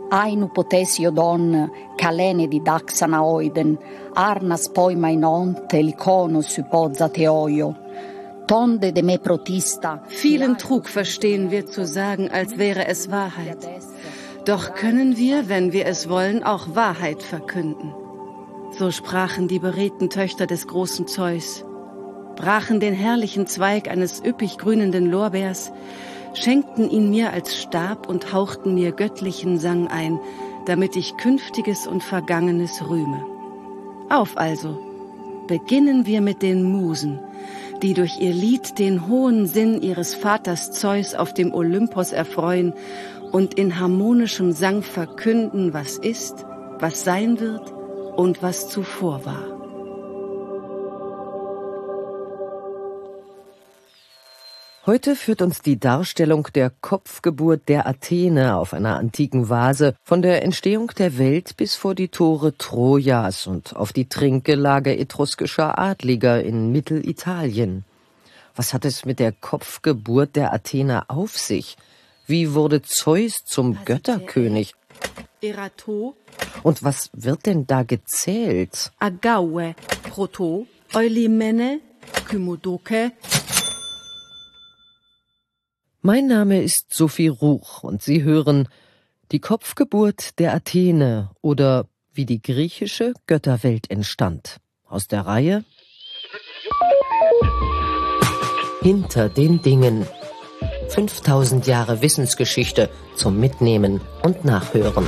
Ainu potesio don, calene di daxana oiden, arnas poima inon, telikono sypoza teoio. Tonde de me protista. Vielen Trug verstehen wir zu sagen, als wäre es Wahrheit. Doch können wir, wenn wir es wollen, auch Wahrheit verkünden. So sprachen die beredten Töchter des großen Zeus, brachen den herrlichen Zweig eines üppig grünenden Lorbeers, schenkten ihn mir als Stab und hauchten mir göttlichen Sang ein, damit ich Künftiges und Vergangenes rühme. Auf also, beginnen wir mit den Musen, die durch ihr Lied den hohen Sinn ihres Vaters Zeus auf dem Olympos erfreuen und in harmonischem Sang verkünden, was ist, was sein wird und was zuvor war. Heute führt uns die Darstellung der Kopfgeburt der Athene auf einer antiken Vase von der Entstehung der Welt bis vor die Tore Trojas und auf die Trinkgelage etruskischer Adliger in Mittelitalien. Was hat es mit der Kopfgeburt der Athener auf sich? Wie wurde Zeus zum Götterkönig? Erato. Und was wird denn da gezählt? Agaue, Proto, Eulimene, Kymodoke. Mein Name ist Sophie Ruch und Sie hören Die Kopfgeburt der Athene oder wie die griechische Götterwelt entstand. Aus der Reihe Hinter den Dingen. 5000 Jahre Wissensgeschichte zum Mitnehmen und Nachhören.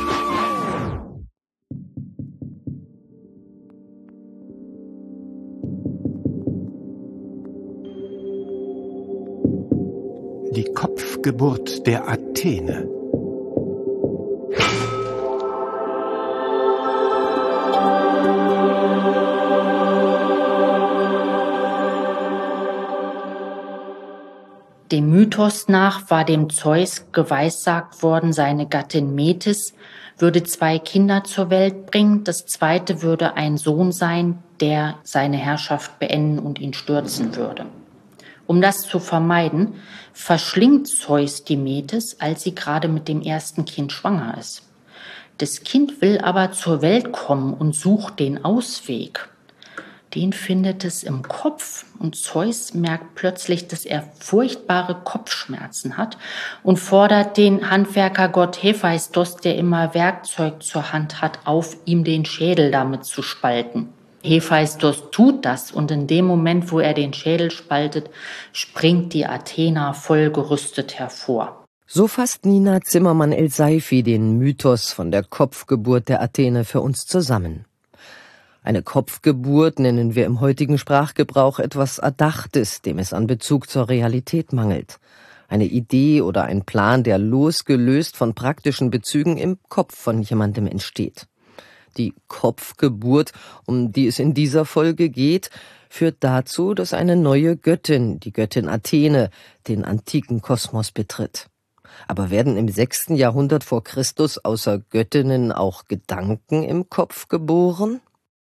Die Kopfgeburt der Athene. Dem Mythos nach war dem Zeus geweissagt worden, seine Gattin Metis würde 2 Kinder zur Welt bringen. Das zweite würde ein Sohn sein, der seine Herrschaft beenden und ihn stürzen würde. Um das zu vermeiden, verschlingt Zeus die Metis, als sie gerade mit dem ersten Kind schwanger ist. Das Kind will aber zur Welt kommen und sucht den Ausweg. Den findet es im Kopf und Zeus merkt plötzlich, dass er furchtbare Kopfschmerzen hat und fordert den Handwerkergott Hephaistos, der immer Werkzeug zur Hand hat, auf, ihm den Schädel damit zu spalten. Hephaistos tut das und in dem Moment, wo er den Schädel spaltet, springt die Athena voll gerüstet hervor. So fasst Nina Zimmermann-El-Seifi den Mythos von der Kopfgeburt der Athene für uns zusammen. Eine Kopfgeburt nennen wir im heutigen Sprachgebrauch etwas Erdachtes, dem es an Bezug zur Realität mangelt. Eine Idee oder ein Plan, der losgelöst von praktischen Bezügen im Kopf von jemandem entsteht. Die Kopfgeburt, um die es in dieser Folge geht, führt dazu, dass eine neue Göttin, die Göttin Athene, den antiken Kosmos betritt. Aber werden im 6. Jahrhundert vor Christus außer Göttinnen auch Gedanken im Kopf geboren?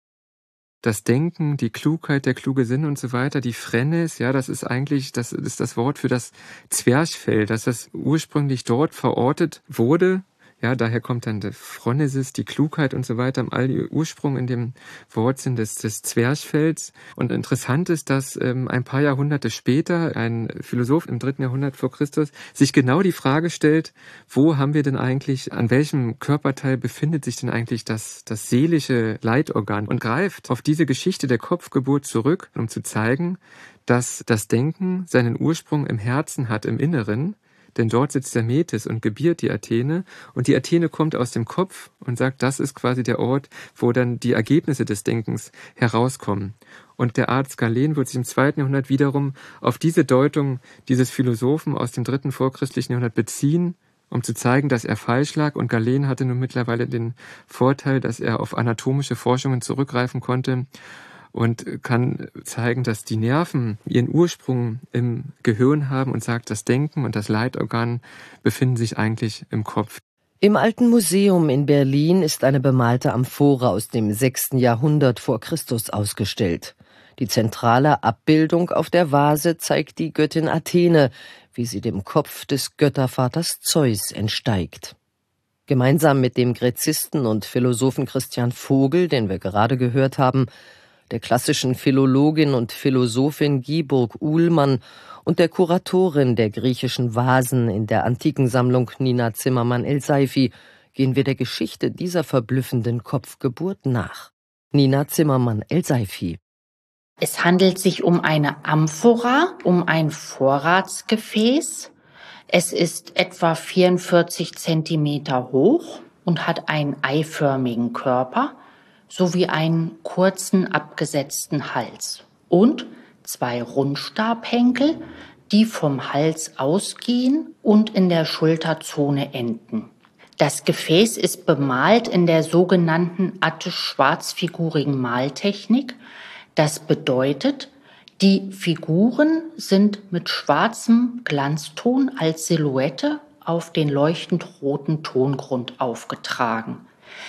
Das Denken, die Klugheit, der kluge Sinn und so weiter, die Phrenes, ja, das ist das Wort für das Zwerchfell, dass das ursprünglich dort verortet wurde. Ja, daher kommt dann der Phronesis, die Klugheit und so weiter, all die Ursprung in dem Wortsinn des Zwerchfells. Und interessant ist, dass ein paar Jahrhunderte später ein Philosoph im 3. Jahrhundert vor Christus sich genau die Frage stellt, wo haben wir denn eigentlich, an welchem Körperteil befindet sich denn eigentlich das seelische Leitorgan und greift auf diese Geschichte der Kopfgeburt zurück, um zu zeigen, dass das Denken seinen Ursprung im Herzen hat, im Inneren. Denn dort sitzt der Metis und gebiert die Athene. Und die Athene kommt aus dem Kopf und sagt, das ist quasi der Ort, wo dann die Ergebnisse des Denkens herauskommen. Und der Arzt Galen wird sich im 2. Jahrhundert wiederum auf diese Deutung dieses Philosophen aus dem 3. vorchristlichen Jahrhundert beziehen, um zu zeigen, dass er falsch lag. Und Galen hatte nun mittlerweile den Vorteil, dass er auf anatomische Forschungen zurückgreifen konnte und kann zeigen, dass die Nerven ihren Ursprung im Gehirn haben und sagt, das Denken und das Leitorgan befinden sich eigentlich im Kopf. Im Alten Museum in Berlin ist eine bemalte Amphore aus dem 6. Jahrhundert vor Christus ausgestellt. Die zentrale Abbildung auf der Vase zeigt die Göttin Athene, wie sie dem Kopf des Göttervaters Zeus entsteigt. Gemeinsam mit dem Gräzisten und Philosophen Christian Vogel, den wir gerade gehört haben, der klassischen Philologin und Philosophin Giburg Uhlmann und der Kuratorin der griechischen Vasen in der Antikensammlung Nina Zimmermann-El-Seifi gehen wir der Geschichte dieser verblüffenden Kopfgeburt nach. Nina Zimmermann-El-Seifi. Es handelt sich um eine Amphora, um ein Vorratsgefäß. Es ist etwa 44 Zentimeter hoch und hat einen eiförmigen Körper sowie einen kurzen, abgesetzten Hals und 2 Rundstabhenkel, die vom Hals ausgehen und in der Schulterzone enden. Das Gefäß ist bemalt in der sogenannten attisch-schwarzfigurigen Maltechnik. Das bedeutet, die Figuren sind mit schwarzem Glanzton als Silhouette auf den leuchtend roten Tongrund aufgetragen.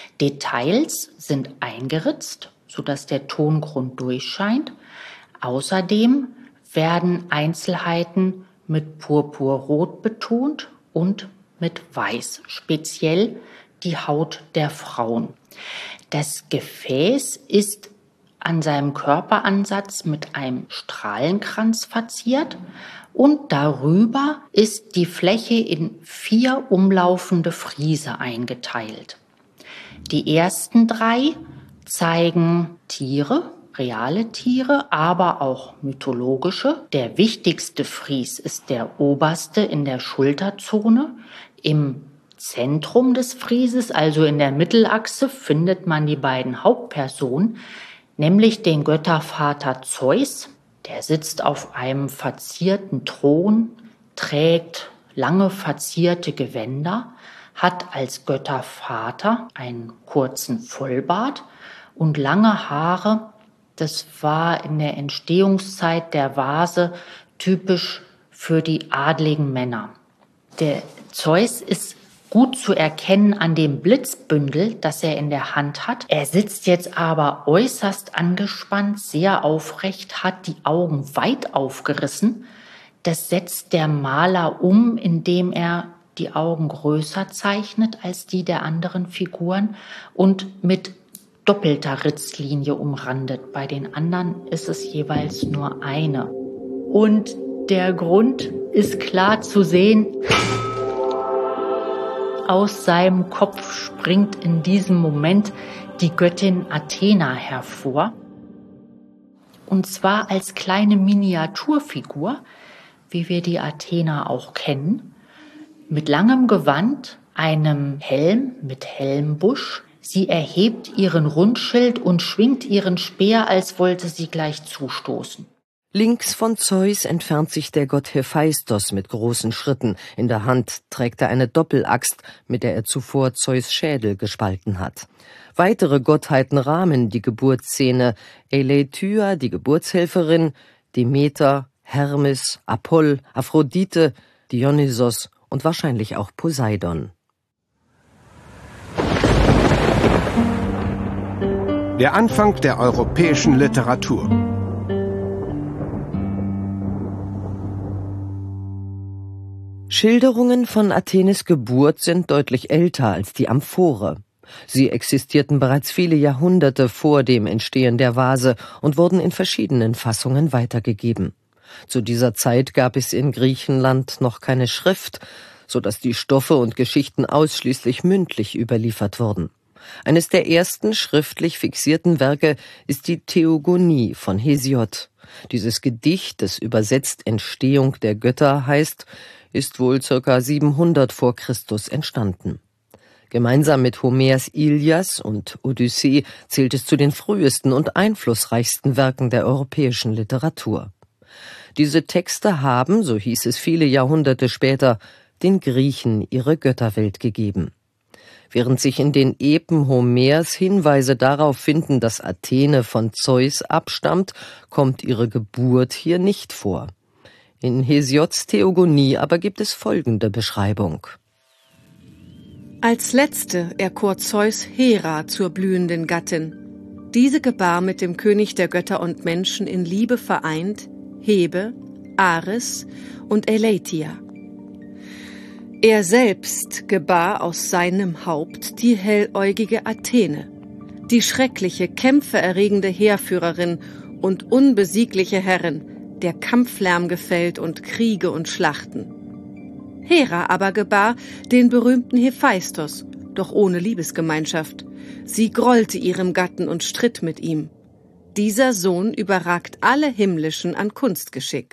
Details sind eingeritzt, sodass der Tongrund durchscheint. Außerdem werden Einzelheiten mit Purpurrot betont und mit Weiß, speziell die Haut der Frauen. Das Gefäß ist an seinem Körperansatz mit einem Strahlenkranz verziert und darüber ist die Fläche in 4 umlaufende Friese eingeteilt. Die ersten 3 zeigen Tiere, reale Tiere, aber auch mythologische. Der wichtigste Fries ist der oberste in der Schulterzone. Im Zentrum des Frieses, also in der Mittelachse, findet man die beiden Hauptpersonen, nämlich den Göttervater Zeus. Der sitzt auf einem verzierten Thron, trägt lange verzierte Gewänder, hat als Göttervater einen kurzen Vollbart und lange Haare. Das war in der Entstehungszeit der Vase typisch für die adligen Männer. Der Zeus ist gut zu erkennen an dem Blitzbündel, das er in der Hand hat. Er sitzt jetzt aber äußerst angespannt, sehr aufrecht, hat die Augen weit aufgerissen. Das setzt der Maler um, indem er die Augen größer zeichnet als die der anderen Figuren und mit doppelter Ritzlinie umrandet. Bei den anderen ist es jeweils nur eine. Und der Grund ist klar zu sehen. Aus seinem Kopf springt in diesem Moment die Göttin Athena hervor. Und zwar als kleine Miniaturfigur, wie wir die Athena auch kennen, mit langem Gewand, einem Helm mit Helmbusch. Sie erhebt ihren Rundschild und schwingt ihren Speer, als wollte sie gleich zustoßen. Links von Zeus entfernt sich der Gott Hephaistos mit großen Schritten. In der Hand trägt er eine Doppelaxt, mit der er zuvor Zeus' Schädel gespalten hat. Weitere Gottheiten rahmen die Geburtsszene. Eleithyia, die Geburtshelferin, Demeter, Hermes, Apoll, Aphrodite, Dionysos und wahrscheinlich auch Poseidon. Der Anfang der europäischen Literatur. Schilderungen von Athenes Geburt sind deutlich älter als die Amphore. Sie existierten bereits viele Jahrhunderte vor dem Entstehen der Vase und wurden in verschiedenen Fassungen weitergegeben. Zu dieser Zeit gab es in Griechenland noch keine Schrift, so dass die Stoffe und Geschichten ausschließlich mündlich überliefert wurden. Eines der ersten schriftlich fixierten Werke ist die Theogonie von Hesiod. Dieses Gedicht, das übersetzt Entstehung der Götter heißt, ist wohl ca. 700 vor Christus entstanden. Gemeinsam mit Homers Ilias und Odyssee zählt es zu den frühesten und einflussreichsten Werken der europäischen Literatur. Diese Texte haben, so hieß es viele Jahrhunderte später, den Griechen ihre Götterwelt gegeben. Während sich in den Epen Homers Hinweise darauf finden, dass Athene von Zeus abstammt, kommt ihre Geburt hier nicht vor. In Hesiods Theogonie aber gibt es folgende Beschreibung. Als letzte erkor Zeus Hera zur blühenden Gattin. Diese gebar mit dem König der Götter und Menschen in Liebe vereint Hebe, Ares und Eleithyia. Er selbst gebar aus seinem Haupt die helläugige Athene, die schreckliche, kämpfererregende Heerführerin und unbesiegliche Herrin, der Kampflärm gefällt und Kriege und Schlachten. Hera aber gebar den berühmten Hephaistos, doch ohne Liebesgemeinschaft. Sie grollte ihrem Gatten und stritt mit ihm. Dieser Sohn überragt alle himmlischen an Kunstgeschick.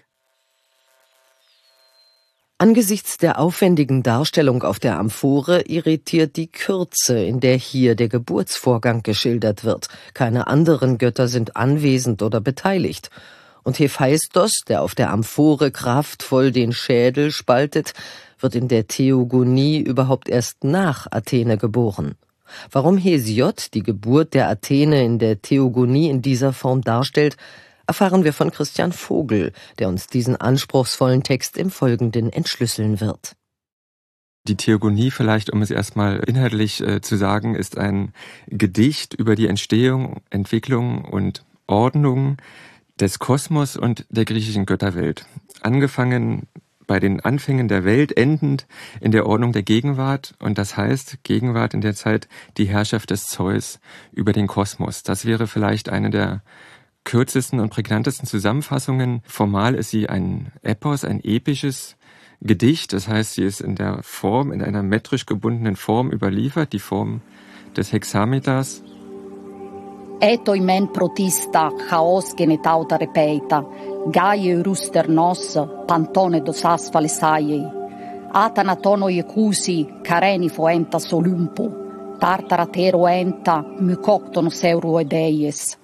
Angesichts der aufwendigen Darstellung auf der Amphore irritiert die Kürze, in der hier der Geburtsvorgang geschildert wird. Keine anderen Götter sind anwesend oder beteiligt. Und Hephaistos, der auf der Amphore kraftvoll den Schädel spaltet, wird in der Theogonie überhaupt erst nach Athene geboren. Warum Hesiod die Geburt der Athene in der Theogonie in dieser Form darstellt, erfahren wir von Christian Vogel, der uns diesen anspruchsvollen Text im Folgenden entschlüsseln wird. Die Theogonie, vielleicht um es erstmal inhaltlich zu sagen, ist ein Gedicht über die Entstehung, Entwicklung und Ordnung des Kosmos und der griechischen Götterwelt. Angefangen bei den Anfängen der Welt, endend in der Ordnung der Gegenwart. Und das heißt, Gegenwart in der Zeit die Herrschaft des Zeus über den Kosmos. Das wäre vielleicht eine der kürzesten und prägnantesten Zusammenfassungen. Formal ist sie ein Epos, ein episches Gedicht. Das heißt, sie ist in der Form, in einer metrisch gebundenen Form überliefert, die Form des Hexameters. Etoi men protista chaos genetauta repeita, gaie ruster nos, pantone dos falesaiei, atanatono ecusi, careni foenta solumpo, tartaratero enta, mykoktonos euroedeies.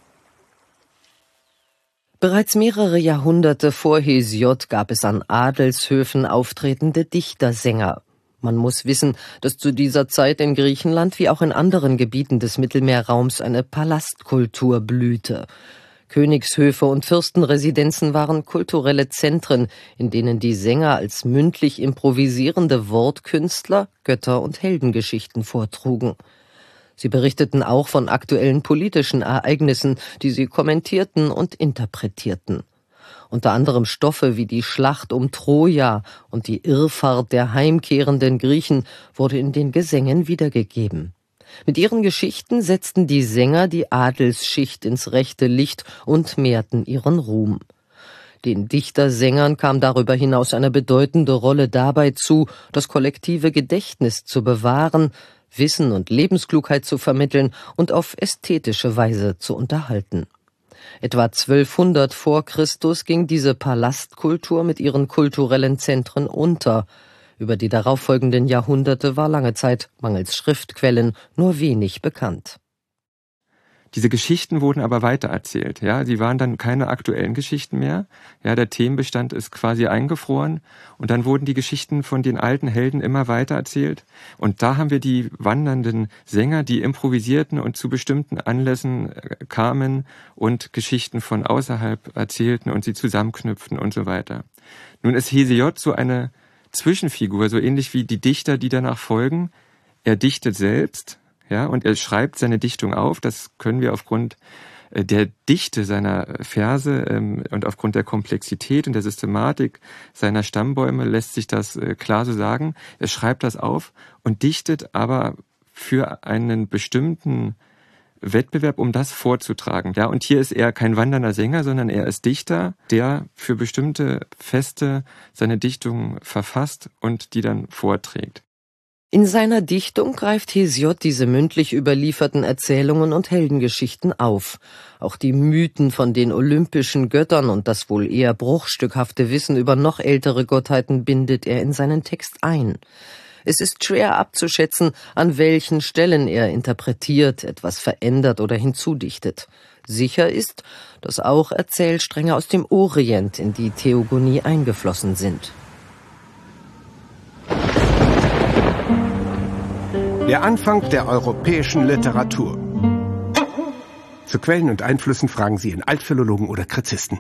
Bereits mehrere Jahrhunderte vor Hesiod gab es an Adelshöfen auftretende Dichtersänger. Man muss wissen, dass zu dieser Zeit in Griechenland wie auch in anderen Gebieten des Mittelmeerraums eine Palastkultur blühte. Königshöfe und Fürstenresidenzen waren kulturelle Zentren, in denen die Sänger als mündlich improvisierende Wortkünstler Götter- und Heldengeschichten vortrugen. Sie berichteten auch von aktuellen politischen Ereignissen, die sie kommentierten und interpretierten. Unter anderem Stoffe wie die Schlacht um Troja und die Irrfahrt der heimkehrenden Griechen wurde in den Gesängen wiedergegeben. Mit ihren Geschichten setzten die Sänger die Adelsschicht ins rechte Licht und mehrten ihren Ruhm. Den Dichtersängern kam darüber hinaus eine bedeutende Rolle dabei zu, das kollektive Gedächtnis zu bewahren, Wissen und Lebensklugheit zu vermitteln und auf ästhetische Weise zu unterhalten. Etwa 1200 vor Christus ging diese Palastkultur mit ihren kulturellen Zentren unter. Über die darauffolgenden Jahrhunderte war lange Zeit, mangels Schriftquellen, nur wenig bekannt. Diese Geschichten wurden aber weitererzählt. Ja, sie waren dann keine aktuellen Geschichten mehr. Ja, der Themenbestand ist quasi eingefroren. Und dann wurden die Geschichten von den alten Helden immer weitererzählt. Und da haben wir die wandernden Sänger, die improvisierten und zu bestimmten Anlässen kamen und Geschichten von außerhalb erzählten und sie zusammenknüpften und so weiter. Nun ist Hesiod so eine Zwischenfigur, so ähnlich wie die Dichter, die danach folgen. Er dichtet selbst. Ja, und er schreibt seine Dichtung auf. Das können wir aufgrund der Dichte seiner Verse und aufgrund der Komplexität und der Systematik seiner Stammbäume lässt sich das klar so sagen. Er schreibt das auf und dichtet aber für einen bestimmten Wettbewerb, um das vorzutragen. Ja, und hier ist er kein wandernder Sänger, sondern er ist Dichter, der für bestimmte Feste seine Dichtung verfasst und die dann vorträgt. In seiner Dichtung greift Hesiod diese mündlich überlieferten Erzählungen und Heldengeschichten auf. Auch die Mythen von den olympischen Göttern und das wohl eher bruchstückhafte Wissen über noch ältere Gottheiten bindet er in seinen Text ein. Es ist schwer abzuschätzen, an welchen Stellen er interpretiert, etwas verändert oder hinzudichtet. Sicher ist, dass auch Erzählstränge aus dem Orient in die Theogonie eingeflossen sind. Der Anfang der europäischen Literatur. Zu Quellen und Einflüssen fragen Sie Ihren Altphilologen oder Kritisten.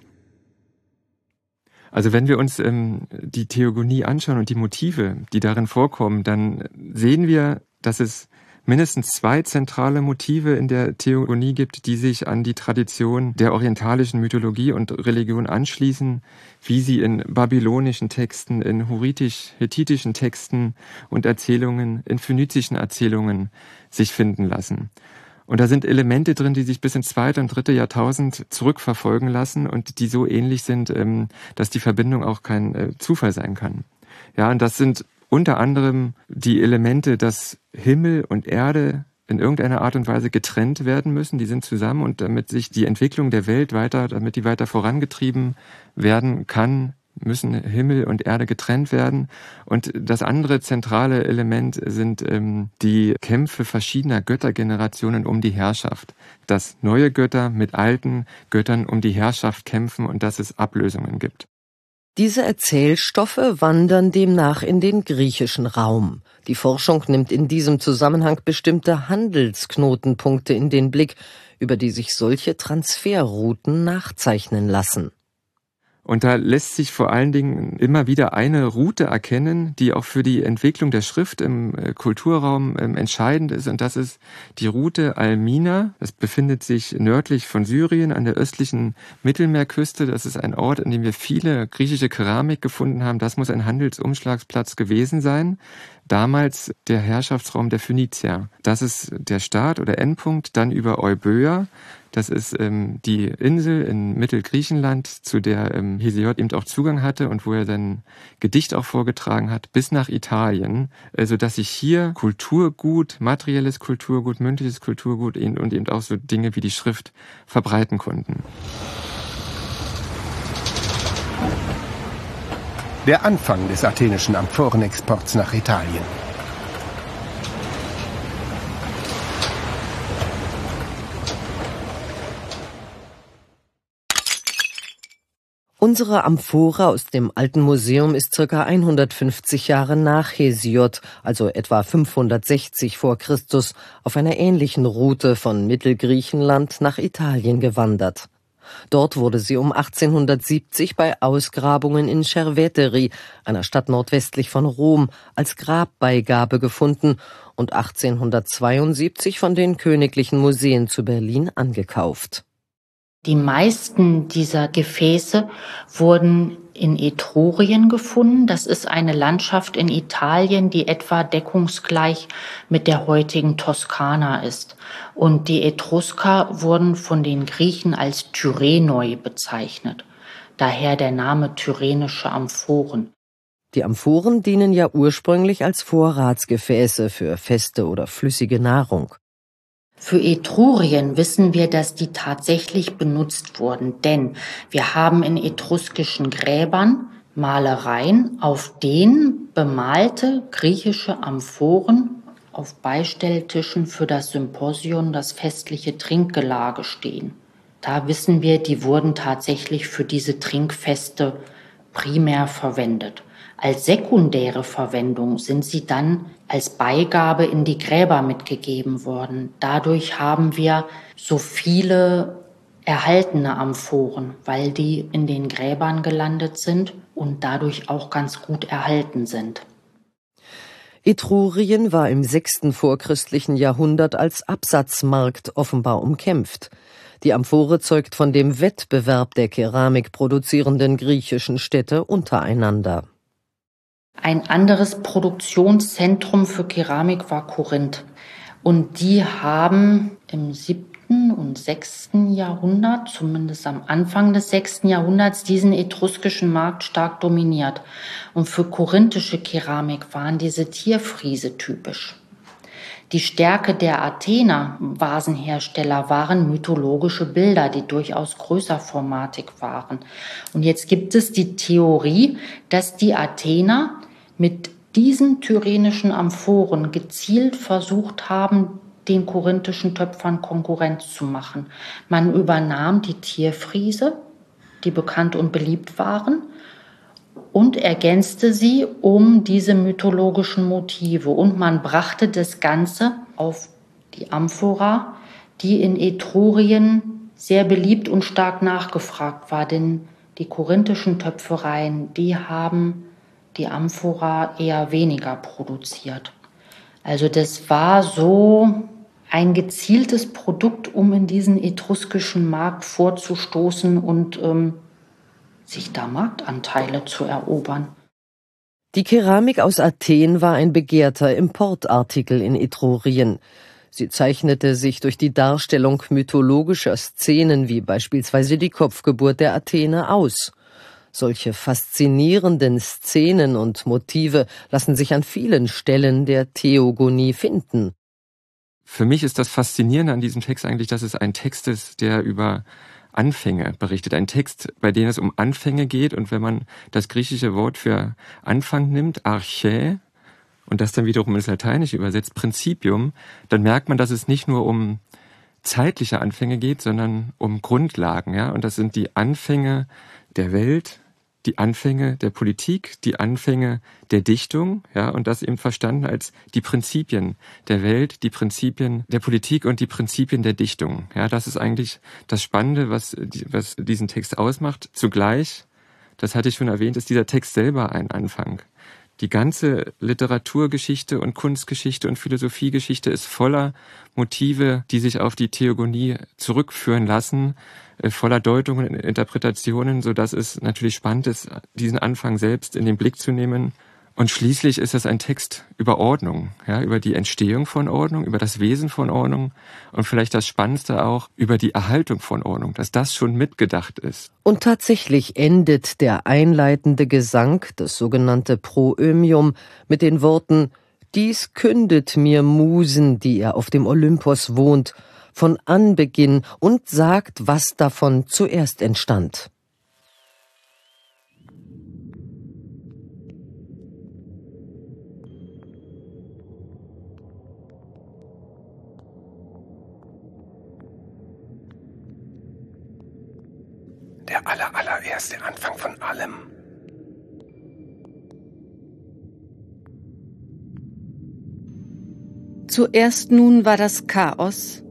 Also wenn wir uns die Theogonie anschauen und die Motive, die darin vorkommen, dann sehen wir, dass es mindestens 2 zentrale Motive in der Theogonie gibt, die sich an die Tradition der orientalischen Mythologie und Religion anschließen, wie sie in babylonischen Texten, in hurritisch-hethitischen Texten und Erzählungen, in phönizischen Erzählungen sich finden lassen. Und da sind Elemente drin, die sich bis ins 2. und 3. Jahrtausend zurückverfolgen lassen und die so ähnlich sind, dass die Verbindung auch kein Zufall sein kann. Ja, und das sind unter anderem die Elemente, dass Himmel und Erde in irgendeiner Art und Weise getrennt werden müssen. Die sind zusammen, und damit sich die Entwicklung der Welt damit die weiter vorangetrieben werden kann, müssen Himmel und Erde getrennt werden. Und das andere zentrale Element sind die Kämpfe verschiedener Göttergenerationen um die Herrschaft. Dass neue Götter mit alten Göttern um die Herrschaft kämpfen und dass es Ablösungen gibt. Diese Erzählstoffe wandern demnach in den griechischen Raum. Die Forschung nimmt in diesem Zusammenhang bestimmte Handelsknotenpunkte in den Blick, über die sich solche Transferrouten nachzeichnen lassen. Und da lässt sich vor allen Dingen immer wieder eine Route erkennen, die auch für die Entwicklung der Schrift im Kulturraum entscheidend ist. Und das ist die Route Almina. Das befindet sich nördlich von Syrien an der östlichen Mittelmeerküste. Das ist ein Ort, an dem wir viele griechische Keramik gefunden haben. Das muss ein Handelsumschlagsplatz gewesen sein. Damals der Herrschaftsraum der Phönizier. Das ist der Start oder Endpunkt. Dann über Euböa. Das ist die Insel in Mittelgriechenland, zu der Hesiod eben auch Zugang hatte und wo er sein Gedicht auch vorgetragen hat, bis nach Italien, sodass sich hier Kulturgut, materielles Kulturgut, mündliches Kulturgut und eben auch so Dinge wie die Schrift verbreiten konnten. Der Anfang des athenischen Amphorenexports nach Italien. Unsere Amphore aus dem Alten Museum ist ca. 150 Jahre nach Hesiod, also etwa 560 vor Christus, auf einer ähnlichen Route von Mittelgriechenland nach Italien gewandert. Dort wurde sie um 1870 bei Ausgrabungen in Cerveteri, einer Stadt nordwestlich von Rom, als Grabbeigabe gefunden und 1872 von den Königlichen Museen zu Berlin angekauft. Die meisten dieser Gefäße wurden in Etrurien gefunden. Das ist eine Landschaft in Italien, die etwa deckungsgleich mit der heutigen Toskana ist. Und die Etrusker wurden von den Griechen als Tyrenoi bezeichnet. Daher der Name Tyrrhenische Amphoren. Die Amphoren dienen ja ursprünglich als Vorratsgefäße für feste oder flüssige Nahrung. Für Etrurien wissen wir, dass die tatsächlich benutzt wurden, denn wir haben in etruskischen Gräbern Malereien, auf denen bemalte griechische Amphoren auf Beistelltischen für das Symposion, das festliche Trinkgelage stehen. Da wissen wir, die wurden tatsächlich für diese Trinkfeste primär verwendet. Als sekundäre Verwendung sind sie dann als Beigabe in die Gräber mitgegeben worden. Dadurch haben wir so viele erhaltene Amphoren, weil die in den Gräbern gelandet sind und dadurch auch ganz gut erhalten sind. Etrurien war im 6. vorchristlichen Jahrhundert als Absatzmarkt offenbar umkämpft. Die Amphore zeugt von dem Wettbewerb der keramikproduzierenden griechischen Städte untereinander. Ein anderes Produktionszentrum für Keramik war Korinth. Und die haben im 7. und 6. Jahrhundert, zumindest am Anfang des 6. Jahrhunderts, diesen etruskischen Markt stark dominiert. Und für korinthische Keramik waren diese Tierfriese typisch. Die Stärke der Athener Vasenhersteller waren mythologische Bilder, die durchaus größerformatig waren. Und jetzt gibt es die Theorie, dass die Athener mit diesen tyrrhenischen Amphoren gezielt versucht haben, den korinthischen Töpfern Konkurrenz zu machen. Man übernahm die Tierfriese, die bekannt und beliebt waren, und ergänzte sie um diese mythologischen Motive. Und man brachte das Ganze auf die Amphora, die in Etrurien sehr beliebt und stark nachgefragt war. Denn die korinthischen Töpfereien, die haben die Amphora eher weniger produziert. Also das war so ein gezieltes Produkt, um in diesen etruskischen Markt vorzustoßen und sich da Marktanteile zu erobern. Die Keramik aus Athen war ein begehrter Importartikel in Etrurien. Sie zeichnete sich durch die Darstellung mythologischer Szenen wie beispielsweise die Kopfgeburt der Athene aus. Solche faszinierenden Szenen und Motive lassen sich an vielen Stellen der Theogonie finden. Für mich ist das Faszinierende an diesem Text eigentlich, dass es ein Text ist, der über Anfänge berichtet. Ein Text, bei dem es um Anfänge geht. Und wenn man das griechische Wort für Anfang nimmt, Archä, und das dann wiederum ins Lateinische übersetzt, Principium, dann merkt man, dass es nicht nur um zeitliche Anfänge geht, sondern um Grundlagen. Ja? Und das sind die Anfänge der Welt, die Anfänge der Politik, die Anfänge der Dichtung, ja, und das eben verstanden als die Prinzipien der Welt, die Prinzipien der Politik und die Prinzipien der Dichtung. Ja, das ist eigentlich das Spannende, was diesen Text ausmacht. Zugleich, das hatte ich schon erwähnt, ist dieser Text selber ein Anfang. Die ganze Literaturgeschichte und Kunstgeschichte und Philosophiegeschichte ist voller Motive, die sich auf die Theogonie zurückführen lassen, voller Deutungen und Interpretationen, sodass es natürlich spannend ist, diesen Anfang selbst in den Blick zu nehmen. Und schließlich ist es ein Text über Ordnung, ja, über die Entstehung von Ordnung, über das Wesen von Ordnung und vielleicht das Spannendste auch über die Erhaltung von Ordnung, dass das schon mitgedacht ist. Und tatsächlich endet der einleitende Gesang, das sogenannte Proömium, mit den Worten: Dies kündet mir Musen, die ihr auf dem Olympos wohnt, von Anbeginn und sagt, was davon zuerst entstand. Der allererste Anfang von allem. Zuerst nun war das Chaos.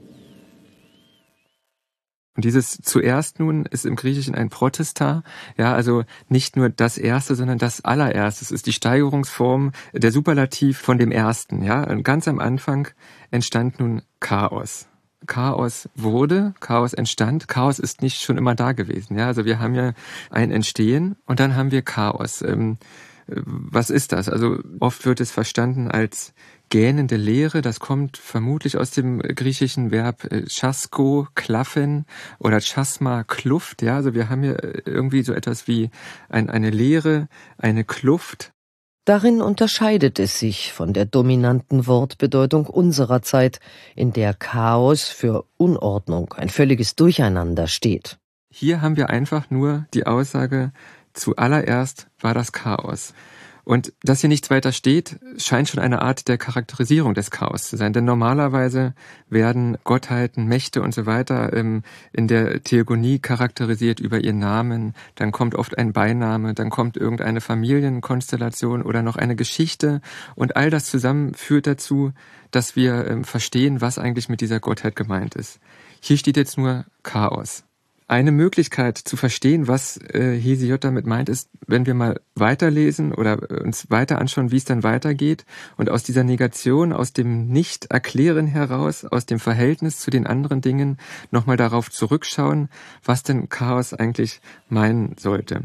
Und dieses zuerst nun ist im Griechischen ein Protesta, ja, also nicht nur das Erste, sondern das Allererste. Es ist die Steigerungsform, der Superlativ von dem Ersten, ja. Und ganz am Anfang entstand nun Chaos. Chaos wurde, Chaos entstand, Chaos ist nicht schon immer da gewesen, ja. Also wir haben ja ein Entstehen und dann haben wir Chaos. Was ist das? Also oft wird es verstanden als gähnende Leere, das kommt vermutlich aus dem griechischen Verb chasko, klaffen oder chasma, Kluft. Ja, also wir haben hier irgendwie so etwas wie eine Leere, eine Kluft. Darin unterscheidet es sich von der dominanten Wortbedeutung unserer Zeit, in der Chaos für Unordnung, ein völliges Durcheinander steht. Hier haben wir einfach nur die Aussage, zuallererst war das Chaos. Und dass hier nichts weiter steht, scheint schon eine Art der Charakterisierung des Chaos zu sein. Denn normalerweise werden Gottheiten, Mächte und so weiter in der Theogonie charakterisiert über ihren Namen. Dann kommt oft ein Beiname, dann kommt irgendeine Familienkonstellation oder noch eine Geschichte. Und all das zusammen führt dazu, dass wir verstehen, was eigentlich mit dieser Gottheit gemeint ist. Hier steht jetzt nur Chaos. Eine Möglichkeit zu verstehen, was Hesiod damit meint, ist, wenn wir mal weiterlesen oder uns weiter anschauen, wie es dann weitergeht und aus dieser Negation, aus dem Nicht-Erklären heraus, aus dem Verhältnis zu den anderen Dingen nochmal darauf zurückschauen, was denn Chaos eigentlich meinen sollte.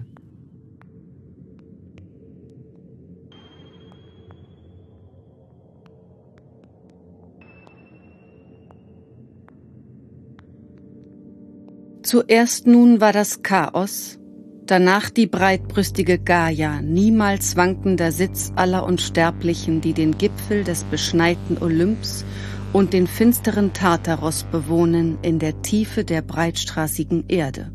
Zuerst nun war das Chaos, danach die breitbrüstige Gaia, niemals wankender Sitz aller Unsterblichen, die den Gipfel des beschneiten Olymps und den finsteren Tartaros bewohnen in der Tiefe der breitstraßigen Erde.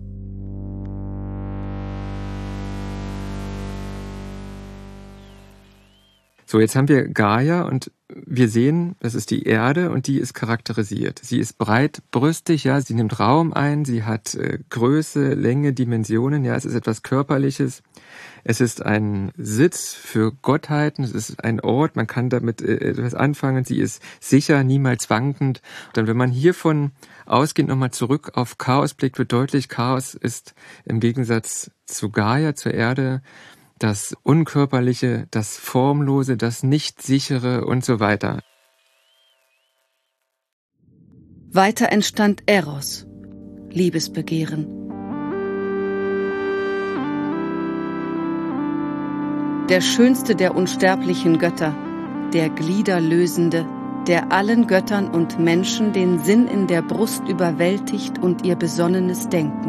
So, jetzt haben wir Gaia und wir sehen, das ist die Erde und die ist charakterisiert. Sie ist breitbrüstig, ja, sie nimmt Raum ein, sie hat Größe, Länge, Dimensionen, ja, es ist etwas Körperliches. Es ist ein Sitz für Gottheiten, es ist ein Ort, man kann damit etwas anfangen, sie ist sicher, niemals wankend. Und dann, wenn man hiervon ausgehend nochmal zurück auf Chaos blickt, wird deutlich, Chaos ist im Gegensatz zu Gaia, zur Erde, das Unkörperliche, das Formlose, das Nichtsichere und so weiter. Weiter entstand Eros, Liebesbegehren. Der schönste der unsterblichen Götter, der Gliederlösende, der allen Göttern und Menschen den Sinn in der Brust überwältigt und ihr besonnenes Denken.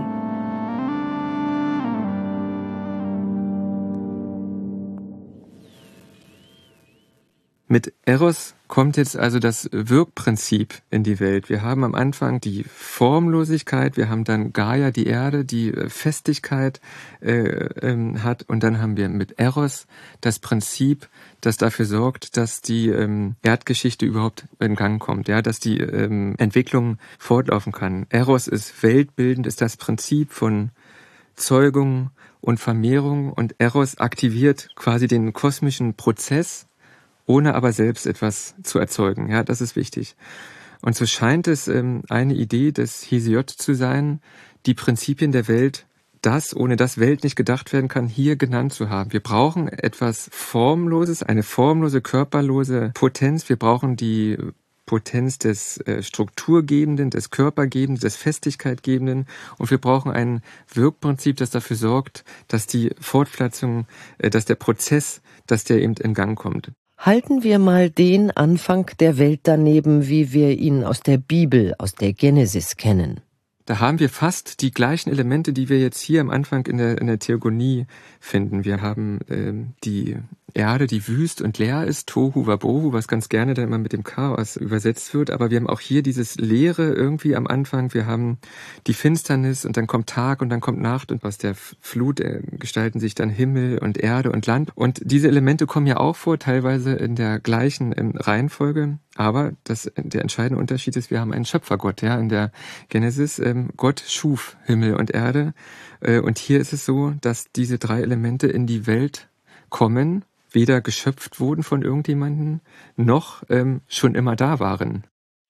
Mit Eros kommt jetzt also das Wirkprinzip in die Welt. Wir haben am Anfang die Formlosigkeit, wir haben dann Gaia, die Erde, die Festigkeit hat, und dann haben wir mit Eros das Prinzip, das dafür sorgt, dass die Erdgeschichte überhaupt in Gang kommt, ja, dass die Entwicklung fortlaufen kann. Eros ist weltbildend, ist das Prinzip von Zeugung und Vermehrung, und Eros aktiviert quasi den kosmischen Prozess, ohne aber selbst etwas zu erzeugen. Ja, das ist wichtig. Und so scheint es eine Idee des Hesiod zu sein, die Prinzipien der Welt, das, ohne das Welt nicht gedacht werden kann, hier genannt zu haben. Wir brauchen etwas Formloses, eine formlose, körperlose Potenz. Wir brauchen die Potenz des Strukturgebenden, des Körpergebenden, des Festigkeitgebenden, und wir brauchen ein Wirkprinzip, das dafür sorgt, dass die Fortpflanzung, dass der Prozess, dass der eben in Gang kommt. Halten wir mal den Anfang der Welt daneben, wie wir ihn aus der Bibel, aus der Genesis kennen. Da haben wir fast die gleichen Elemente, die wir jetzt hier am Anfang in der Theogonie finden. Wir haben die Erde, die wüst und leer ist, Tohu Wabohu, was ganz gerne dann immer mit dem Chaos übersetzt wird. Aber wir haben auch hier dieses Leere irgendwie am Anfang. Wir haben die Finsternis, und dann kommt Tag und dann kommt Nacht, und aus der Flut gestalten sich dann Himmel und Erde und Land. Und diese Elemente kommen ja auch vor, teilweise in der gleichen Reihenfolge. Aber der entscheidende Unterschied ist, wir haben einen Schöpfergott, ja, in der Genesis. Gott schuf Himmel und Erde. Und hier ist es so, dass diese drei Elemente in die Welt kommen, weder geschöpft wurden von irgendjemandem, noch schon immer da waren.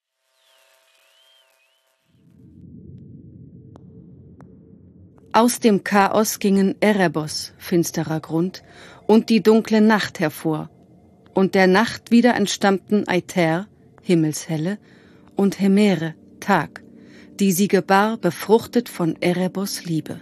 Aus dem Chaos gingen Erebos, finsterer Grund, und die dunkle Nacht hervor. Und der Nacht wieder entstammten Aether, Himmelshelle, und Hemere, Tag, die sie gebar, befruchtet von Erebos Liebe.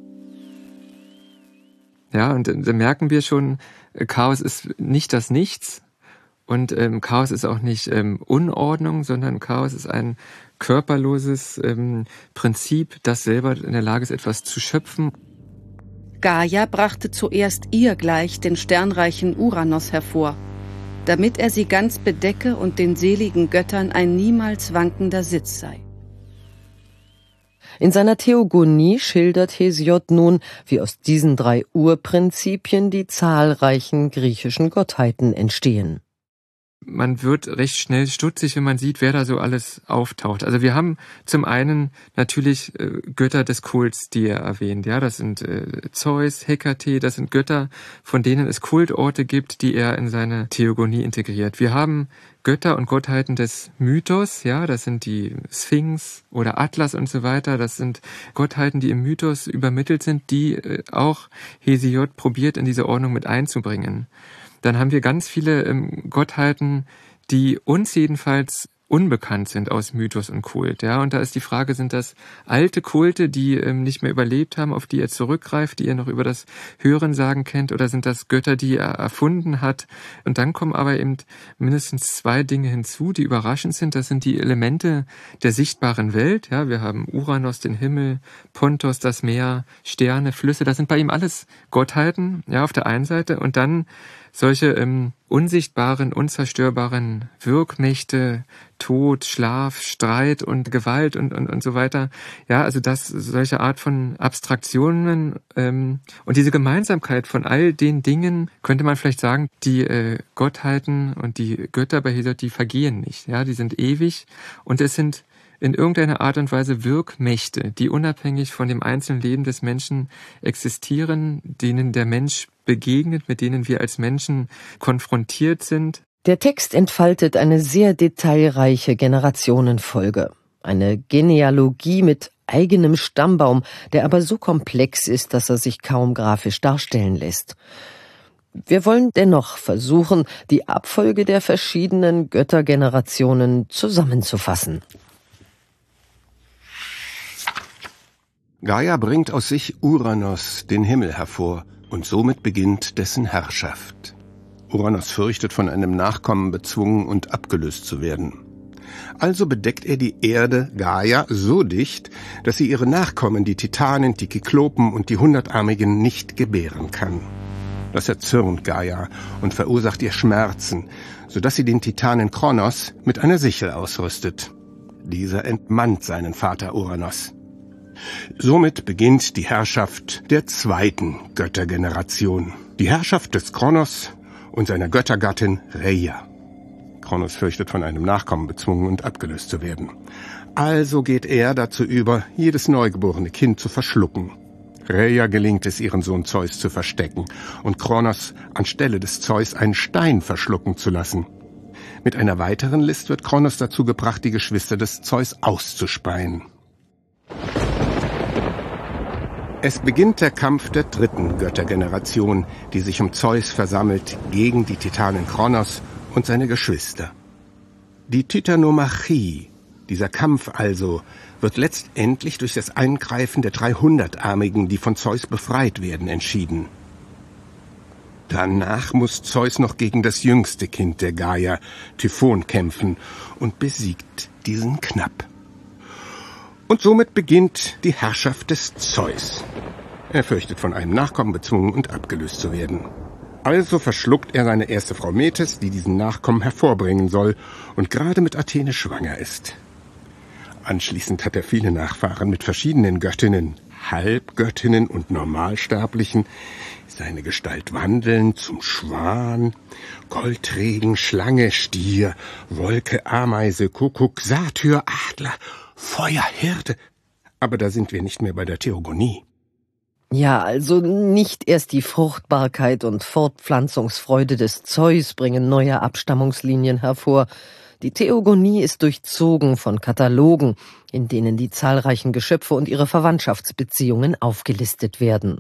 Ja, und da merken wir schon, Chaos ist nicht das Nichts, und Chaos ist auch nicht Unordnung, sondern Chaos ist ein körperloses Prinzip, das selber in der Lage ist, etwas zu schöpfen. Gaia brachte zuerst ihr gleich den sternreichen Uranos hervor, damit er sie ganz bedecke und den seligen Göttern ein niemals wankender Sitz sei. In seiner Theogonie schildert Hesiod nun, wie aus diesen drei Urprinzipien die zahlreichen griechischen Gottheiten entstehen. Man wird recht schnell stutzig, wenn man sieht, wer da so alles auftaucht. Also wir haben zum einen natürlich Götter des Kults, die er erwähnt. Ja, das sind Zeus, Hekate, das sind Götter, von denen es Kultorte gibt, die er in seine Theogonie integriert. Wir haben Götter und Gottheiten des Mythos, ja, das sind die Sphinx oder Atlas und so weiter. Das sind Gottheiten, die im Mythos übermittelt sind, die auch Hesiod probiert, in diese Ordnung mit einzubringen. Dann haben wir ganz viele Gottheiten, die uns jedenfalls unbekannt sind aus Mythos und Kult. Ja, und da ist die Frage, sind das alte Kulte, die nicht mehr überlebt haben, auf die er zurückgreift, die er noch über das Hörensagen kennt, oder sind das Götter, die er erfunden hat? Und dann kommen aber eben mindestens zwei Dinge hinzu, die überraschend sind. Das sind die Elemente der sichtbaren Welt. Ja, wir haben Uranos, den Himmel, Pontos, das Meer, Sterne, Flüsse. Das sind bei ihm alles Gottheiten, ja, auf der einen Seite. Und dann solche unsichtbaren, unzerstörbaren Wirkmächte, Tod, Schlaf, Streit und Gewalt und so weiter. Ja, also das, solche Art von Abstraktionen und diese Gemeinsamkeit von all den Dingen, könnte man vielleicht sagen, die Gottheiten und die Götter bei Hesiod, die vergehen nicht. Ja, die sind ewig, und es sind in irgendeiner Art und Weise Wirkmächte, die unabhängig von dem einzelnen Leben des Menschen existieren, denen der Mensch begegnet, mit denen wir als Menschen konfrontiert sind. Der Text entfaltet eine sehr detailreiche Generationenfolge, eine Genealogie mit eigenem Stammbaum, der aber so komplex ist, dass er sich kaum grafisch darstellen lässt. Wir wollen dennoch versuchen, die Abfolge der verschiedenen Göttergenerationen zusammenzufassen. Gaia bringt aus sich Uranos, den Himmel, hervor, und somit beginnt dessen Herrschaft. Uranos fürchtet, von einem Nachkommen bezwungen und abgelöst zu werden. Also bedeckt er die Erde, Gaia, so dicht, dass sie ihre Nachkommen, die Titanen, die Kyklopen und die Hundertarmigen, nicht gebären kann. Das erzürnt Gaia und verursacht ihr Schmerzen, sodass sie den Titanen Kronos mit einer Sichel ausrüstet. Dieser entmannt seinen Vater Uranos. Somit beginnt die Herrschaft der zweiten Göttergeneration. Die Herrschaft des Kronos und seiner Göttergattin Rheia. Kronos fürchtet, von einem Nachkommen bezwungen und abgelöst zu werden. Also geht er dazu über, jedes neugeborene Kind zu verschlucken. Rheia gelingt es, ihren Sohn Zeus zu verstecken und Kronos anstelle des Zeus einen Stein verschlucken zu lassen. Mit einer weiteren List wird Kronos dazu gebracht, die Geschwister des Zeus auszuspeien. Es beginnt der Kampf der dritten Göttergeneration, die sich um Zeus versammelt, gegen die Titanen Kronos und seine Geschwister. Die Titanomachie, dieser Kampf also, wird letztendlich durch das Eingreifen der 300-Armigen, die von Zeus befreit werden, entschieden. Danach muss Zeus noch gegen das jüngste Kind der Gaia, Typhon, kämpfen und besiegt diesen knapp. Und somit beginnt die Herrschaft des Zeus. Er fürchtet, von einem Nachkommen bezwungen und abgelöst zu werden. Also verschluckt er seine erste Frau Metis, die diesen Nachkommen hervorbringen soll und gerade mit Athene schwanger ist. Anschließend hat er viele Nachfahren mit verschiedenen Göttinnen, Halbgöttinnen und Normalsterblichen, seine Gestalt wandeln zum Schwan, Goldregen, Schlange, Stier, Wolke, Ameise, Kuckuck, Satyr, Adler, Feuer, Hirte. Aber da sind wir nicht mehr bei der Theogonie. Ja, also nicht erst die Fruchtbarkeit und Fortpflanzungsfreude des Zeus bringen neue Abstammungslinien hervor. Die Theogonie ist durchzogen von Katalogen, in denen die zahlreichen Geschöpfe und ihre Verwandtschaftsbeziehungen aufgelistet werden.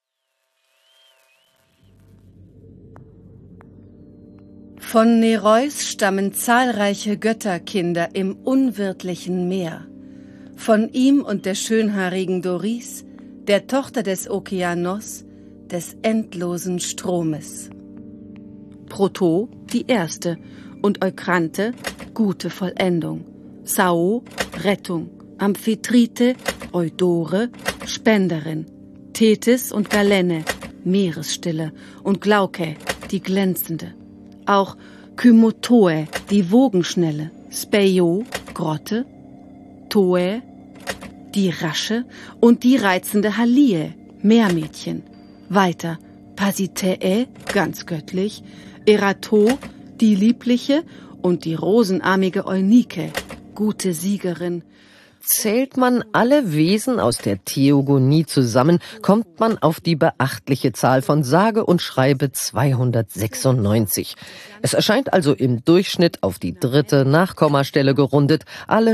Von Nereus stammen zahlreiche Götterkinder im unwirtlichen Meer. Von ihm und der schönhaarigen Doris, der Tochter des Okeanos, des endlosen Stromes. Proto, die erste, und Eukrante, gute Vollendung. Sao, Rettung. Amphitrite, Eudore, Spenderin. Tethys und Galene, Meeresstille. Und Glauke, die glänzende. Auch Kymotoe, die Wogenschnelle. Speio, Grotte. Toe, die rasche und die reizende Halie, Meermädchen. Weiter Pasithae, ganz göttlich, Erato, die liebliche, und die rosenarmige Eunike, gute Siegerin. Zählt man alle Wesen aus der Theogonie zusammen, kommt man auf die beachtliche Zahl von sage und schreibe 296. Es erscheint also im Durchschnitt auf die dritte Nachkommastelle gerundet, alle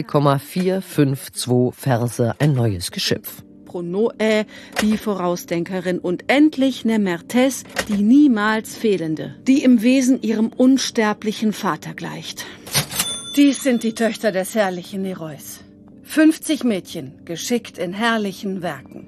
3,452 Verse ein neues Geschöpf. Pronoe, die Vorausdenkerin, und endlich Nemertes, die niemals fehlende, die im Wesen ihrem unsterblichen Vater gleicht. Dies sind die Töchter des herrlichen Nereus. 50 Mädchen, geschickt in herrlichen Werken.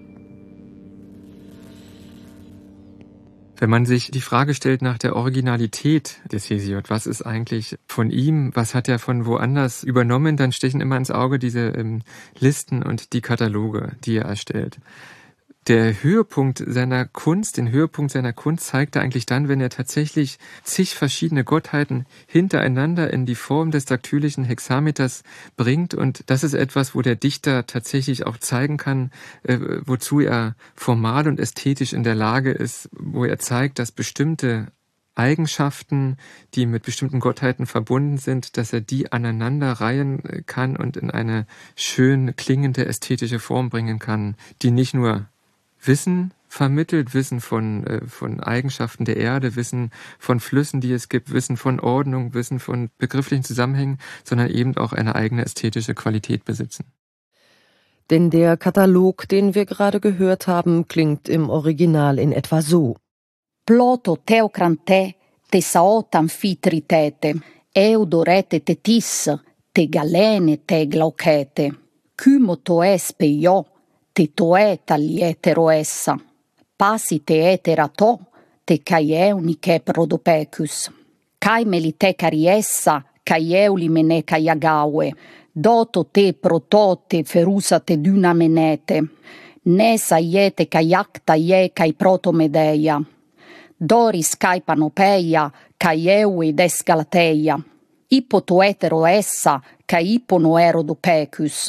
Wenn man sich die Frage stellt nach der Originalität des Hesiod, was ist eigentlich von ihm, was hat er von woanders übernommen, dann stechen immer ins Auge diese Listen und die Kataloge, die er erstellt. Der Höhepunkt seiner Kunst, den Höhepunkt seiner Kunst zeigt er eigentlich dann, wenn er tatsächlich zig verschiedene Gottheiten hintereinander in die Form des daktylischen Hexameters bringt. Und das ist etwas, wo der Dichter tatsächlich auch zeigen kann, wozu er formal und ästhetisch in der Lage ist, wo er zeigt, dass bestimmte Eigenschaften, die mit bestimmten Gottheiten verbunden sind, dass er die aneinander reihen kann und in eine schön klingende ästhetische Form bringen kann, die nicht nur Wissen vermittelt, Wissen von Eigenschaften der Erde, Wissen von Flüssen, die es gibt, Wissen von Ordnung, Wissen von begrifflichen Zusammenhängen, sondern eben auch eine eigene ästhetische Qualität besitzen. Denn der Katalog, den wir gerade gehört haben, klingt im Original in etwa so. Ploto theokranthe te saot amphitritete, eudorete tetis, te galene te glaucete, cymo toes peio, te toe talietero essa, pasi te eterato, te caieunice prodopecus, caimeli te cariessa, caieuli mene caiagaue, doto te protote ferusa te dynamenete, ne saiete caiacta ie cai protomedeia, doris cae panopeia, cae euid escalateia, hippo etero essa, cae hippo noero pecus.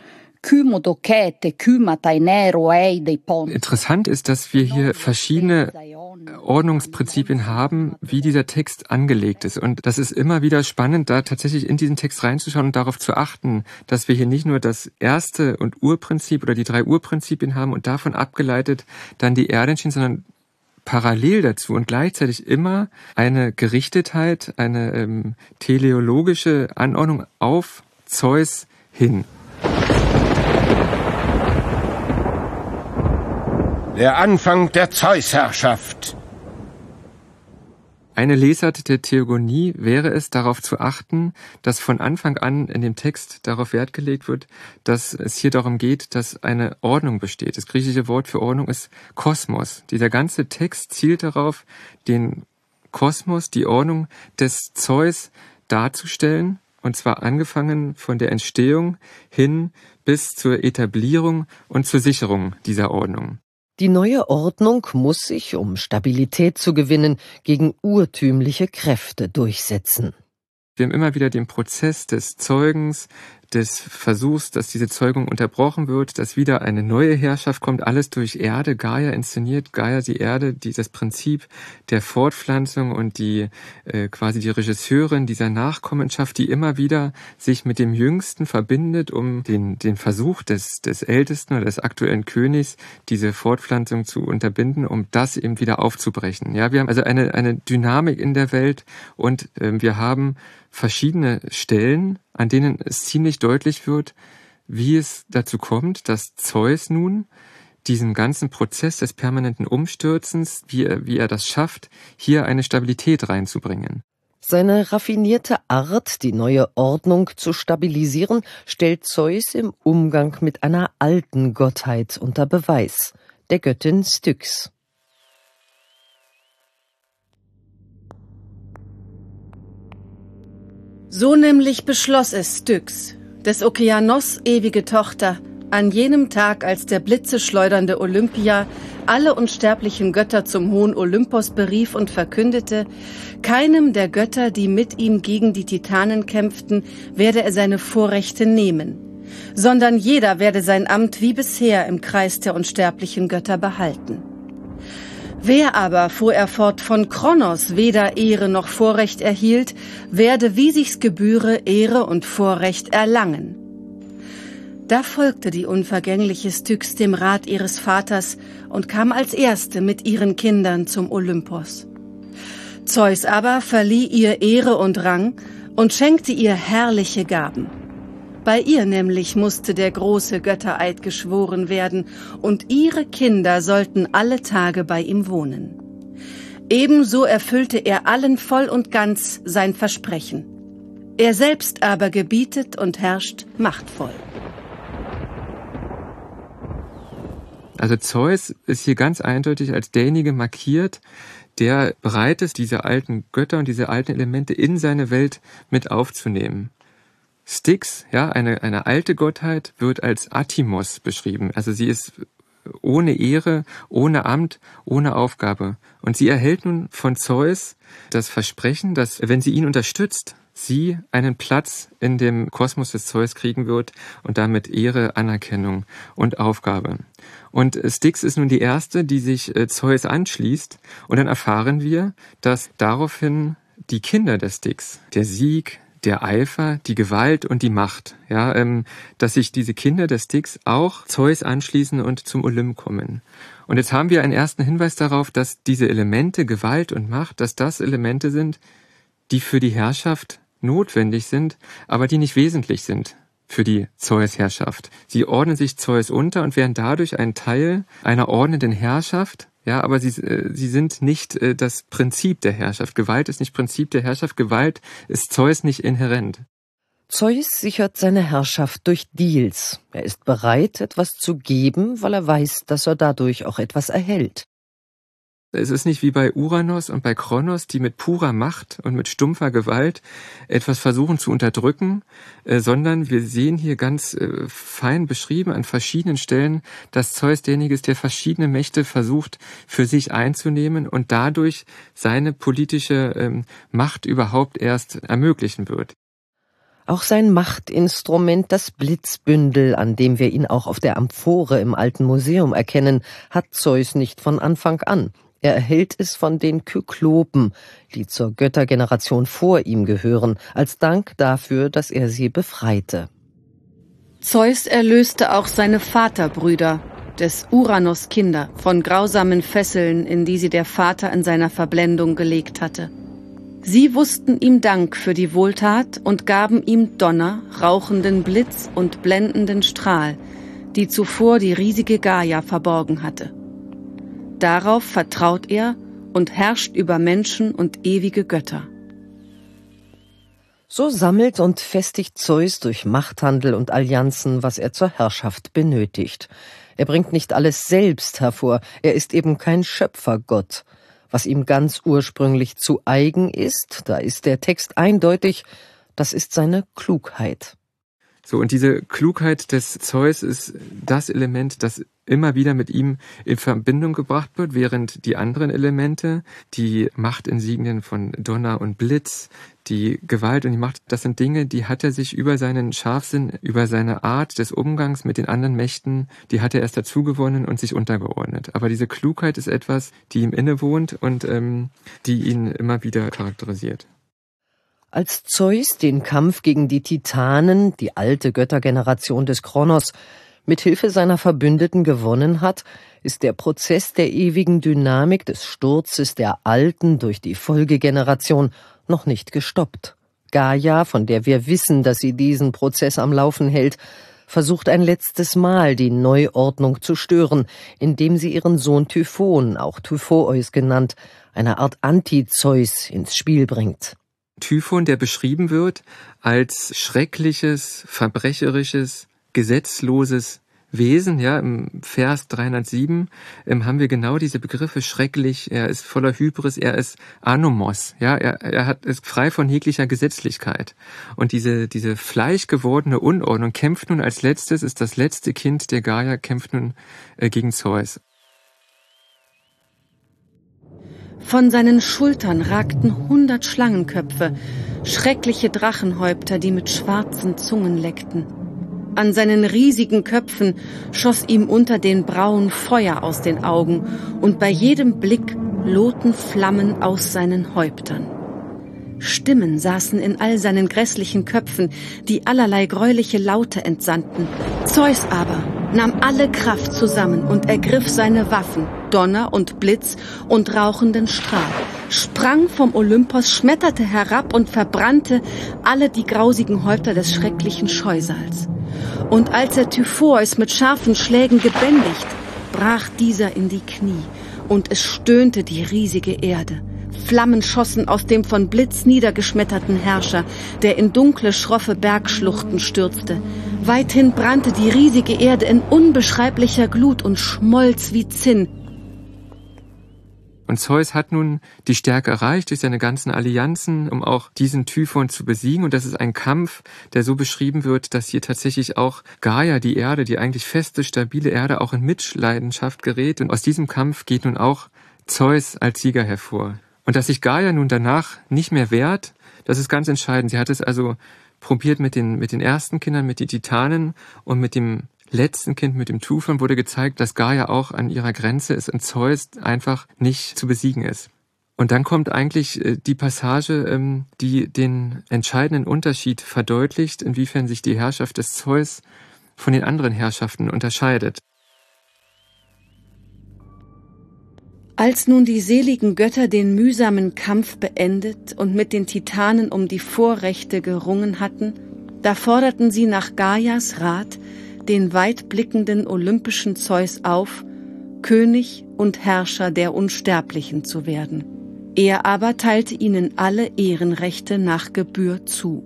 Interessant ist, dass wir hier verschiedene Ordnungsprinzipien haben, wie dieser Text angelegt ist. Und das ist immer wieder spannend, da tatsächlich in diesen Text reinzuschauen und darauf zu achten, dass wir hier nicht nur das erste und Urprinzip oder die 3 Urprinzipien haben und davon abgeleitet dann die Erdenschien, sondern parallel dazu und gleichzeitig immer eine Gerichtetheit, eine teleologische Anordnung auf Zeus hin. Der Anfang der Zeusherrschaft. Eine Lesart der Theogonie wäre es, darauf zu achten, dass von Anfang an in dem Text darauf Wert gelegt wird, dass es hier darum geht, dass eine Ordnung besteht. Das griechische Wort für Ordnung ist Kosmos. Dieser ganze Text zielt darauf, den Kosmos, die Ordnung des Zeus darzustellen, und zwar angefangen von der Entstehung hin bis zur Etablierung und zur Sicherung dieser Ordnung. Die neue Ordnung muss sich, um Stabilität zu gewinnen, gegen urtümliche Kräfte durchsetzen. Wir haben immer wieder den Prozess des Zeugens, des Versuchs, dass diese Zeugung unterbrochen wird, dass wieder eine neue Herrschaft kommt, alles durch Erde. Gaia inszeniert, Gaia die Erde, das Prinzip der Fortpflanzung und die quasi die Regisseurin dieser Nachkommenschaft, die immer wieder sich mit dem Jüngsten verbindet, um den Versuch des Ältesten oder des aktuellen Königs, diese Fortpflanzung zu unterbinden, um das eben wieder aufzubrechen. Ja, wir haben also eine Dynamik in der Welt und wir haben verschiedene Stellen, an denen es ziemlich deutlich wird, wie es dazu kommt, dass Zeus nun diesen ganzen Prozess des permanenten Umstürzens, wie er das schafft, hier eine Stabilität reinzubringen. Seine raffinierte Art, die neue Ordnung zu stabilisieren, stellt Zeus im Umgang mit einer alten Gottheit unter Beweis, der Göttin Styx. So nämlich beschloss es Styx, des Okeanos ewige Tochter, an jenem Tag, als der blitzeschleudernde Olympia alle unsterblichen Götter zum hohen Olympos berief und verkündete, keinem der Götter, die mit ihm gegen die Titanen kämpften, werde er seine Vorrechte nehmen, sondern jeder werde sein Amt wie bisher im Kreis der unsterblichen Götter behalten. Wer aber, fuhr er fort, von Kronos weder Ehre noch Vorrecht erhielt, werde, wie sich's gebühre, Ehre und Vorrecht erlangen. Da folgte die unvergängliche Styx dem Rat ihres Vaters und kam als Erste mit ihren Kindern zum Olympos. Zeus aber verlieh ihr Ehre und Rang und schenkte ihr herrliche Gaben. Bei ihr nämlich musste der große Göttereid geschworen werden, und ihre Kinder sollten alle Tage bei ihm wohnen. Ebenso erfüllte er allen voll und ganz sein Versprechen. Er selbst aber gebietet und herrscht machtvoll. Also Zeus ist hier ganz eindeutig als derjenige markiert, der bereit ist, diese alten Götter und diese alten Elemente in seine Welt mit aufzunehmen. Styx, ja, eine alte Gottheit, wird als Atimos beschrieben. Also sie ist ohne Ehre, ohne Amt, ohne Aufgabe. Und sie erhält nun von Zeus das Versprechen, dass, wenn sie ihn unterstützt, sie einen Platz in dem Kosmos des Zeus kriegen wird und damit Ehre, Anerkennung und Aufgabe. Und Styx ist nun die erste, die sich Zeus anschließt. Und dann erfahren wir, dass daraufhin die Kinder des Styx, der Sieg, der Eifer, die Gewalt und die Macht, ja, dass sich diese Kinder des Styx auch Zeus anschließen und zum Olymp kommen. Und jetzt haben wir einen ersten Hinweis darauf, dass diese Elemente Gewalt und Macht, dass das Elemente sind, die für die Herrschaft notwendig sind, aber die nicht wesentlich sind. für die Zeus-Herrschaft. Sie ordnen sich Zeus unter und werden dadurch ein Teil einer ordnenden Herrschaft. Ja, aber sie sind nicht das Prinzip der Herrschaft. Gewalt ist nicht Prinzip der Herrschaft. Gewalt ist Zeus nicht inhärent. Zeus sichert seine Herrschaft durch Deals. Er ist bereit, etwas zu geben, weil er weiß, dass er dadurch auch etwas erhält. Es ist nicht wie bei Uranos und bei Kronos, die mit purer Macht und mit stumpfer Gewalt etwas versuchen zu unterdrücken, sondern wir sehen hier ganz fein beschrieben an verschiedenen Stellen, dass Zeus derjenige ist, der verschiedene Mächte versucht für sich einzunehmen und dadurch seine politische Macht überhaupt erst ermöglichen wird. Auch sein Machtinstrument, das Blitzbündel, an dem wir ihn auch auf der Amphore im Alten Museum erkennen, hat Zeus nicht von Anfang an. Er erhält es von den Kyklopen, die zur Göttergeneration vor ihm gehören, als Dank dafür, dass er sie befreite. Zeus erlöste auch seine Vaterbrüder, des Uranos Kinder, von grausamen Fesseln, in die sie der Vater in seiner Verblendung gelegt hatte. Sie wussten ihm Dank für die Wohltat und gaben ihm Donner, rauchenden Blitz und blendenden Strahl, die zuvor die riesige Gaia verborgen hatte. Darauf vertraut er und herrscht über Menschen und ewige Götter. So sammelt und festigt Zeus durch Machthandel und Allianzen, was er zur Herrschaft benötigt. Er bringt nicht alles selbst hervor, er ist eben kein Schöpfergott. Was ihm ganz ursprünglich zu eigen ist, da ist der Text eindeutig, das ist seine Klugheit. So, und diese Klugheit des Zeus ist das Element, das immer wieder mit ihm in Verbindung gebracht wird, während die anderen Elemente, die Machtinsignien von Donner und Blitz, die Gewalt und die Macht, das sind Dinge, die hat er sich über seinen Scharfsinn, über seine Art des Umgangs mit den anderen Mächten, die hat er erst dazu gewonnen und sich untergeordnet. Aber diese Klugheit ist etwas, die ihm innewohnt und die ihn immer wieder charakterisiert. Als Zeus den Kampf gegen die Titanen, die alte Göttergeneration des Kronos, mit Hilfe seiner Verbündeten gewonnen hat, ist der Prozess der ewigen Dynamik des Sturzes der Alten durch die Folgegeneration noch nicht gestoppt. Gaia, von der wir wissen, dass sie diesen Prozess am Laufen hält, versucht ein letztes Mal die Neuordnung zu stören, indem sie ihren Sohn Typhon, auch Typhoeus genannt, eine Art Anti-Zeus, ins Spiel bringt. Typhon, der beschrieben wird als schreckliches, verbrecherisches, gesetzloses Wesen, ja, im Vers 307 haben wir genau diese Begriffe: schrecklich, er ist voller Hybris, er ist Anomos, ja, er ist frei von jeglicher Gesetzlichkeit. Und diese fleischgewordene Unordnung kämpft nun als letztes, ist das letzte Kind der Gaia, kämpft nun gegen Zeus. Von seinen Schultern ragten 100 Schlangenköpfe, schreckliche Drachenhäupter, die mit schwarzen Zungen leckten. An seinen riesigen Köpfen schoss ihm unter den Brauen Feuer aus den Augen, und bei jedem Blick lohten Flammen aus seinen Häuptern. Stimmen saßen in all seinen grässlichen Köpfen, die allerlei greuliche Laute entsandten. Zeus aber nahm alle Kraft zusammen und ergriff seine Waffen, Donner und Blitz und rauchenden Strahl, sprang vom Olympos, schmetterte herab und verbrannte alle die grausigen Häupter des schrecklichen Scheusals. Und als er Typhoeus mit scharfen Schlägen gebändigt, brach dieser in die Knie, und es stöhnte die riesige Erde. Flammen schossen aus dem von Blitz niedergeschmetterten Herrscher, der in dunkle, schroffe Bergschluchten stürzte. Weithin brannte die riesige Erde in unbeschreiblicher Glut und schmolz wie Zinn. Und Zeus hat nun die Stärke erreicht durch seine ganzen Allianzen, um auch diesen Typhon zu besiegen. Und das ist ein Kampf, der so beschrieben wird, dass hier tatsächlich auch Gaia, die Erde, die eigentlich feste, stabile Erde, auch in Mitleidenschaft gerät. Und aus diesem Kampf geht nun auch Zeus als Sieger hervor. Und dass sich Gaia nun danach nicht mehr wehrt, das ist ganz entscheidend. Sie hat es also probiert mit den ersten Kindern, mit den Titanen, und mit dem letzten Kind, mit dem Typhon, wurde gezeigt, dass Gaia auch an ihrer Grenze ist und Zeus einfach nicht zu besiegen ist. Und dann kommt eigentlich die Passage, die den entscheidenden Unterschied verdeutlicht, inwiefern sich die Herrschaft des Zeus von den anderen Herrschaften unterscheidet. Als nun die seligen Götter den mühsamen Kampf beendet und mit den Titanen um die Vorrechte gerungen hatten, Da forderten sie nach Gaias Rat den weitblickenden olympischen Zeus auf, König und Herrscher der Unsterblichen zu werden. Er aber teilte ihnen alle Ehrenrechte nach Gebühr zu.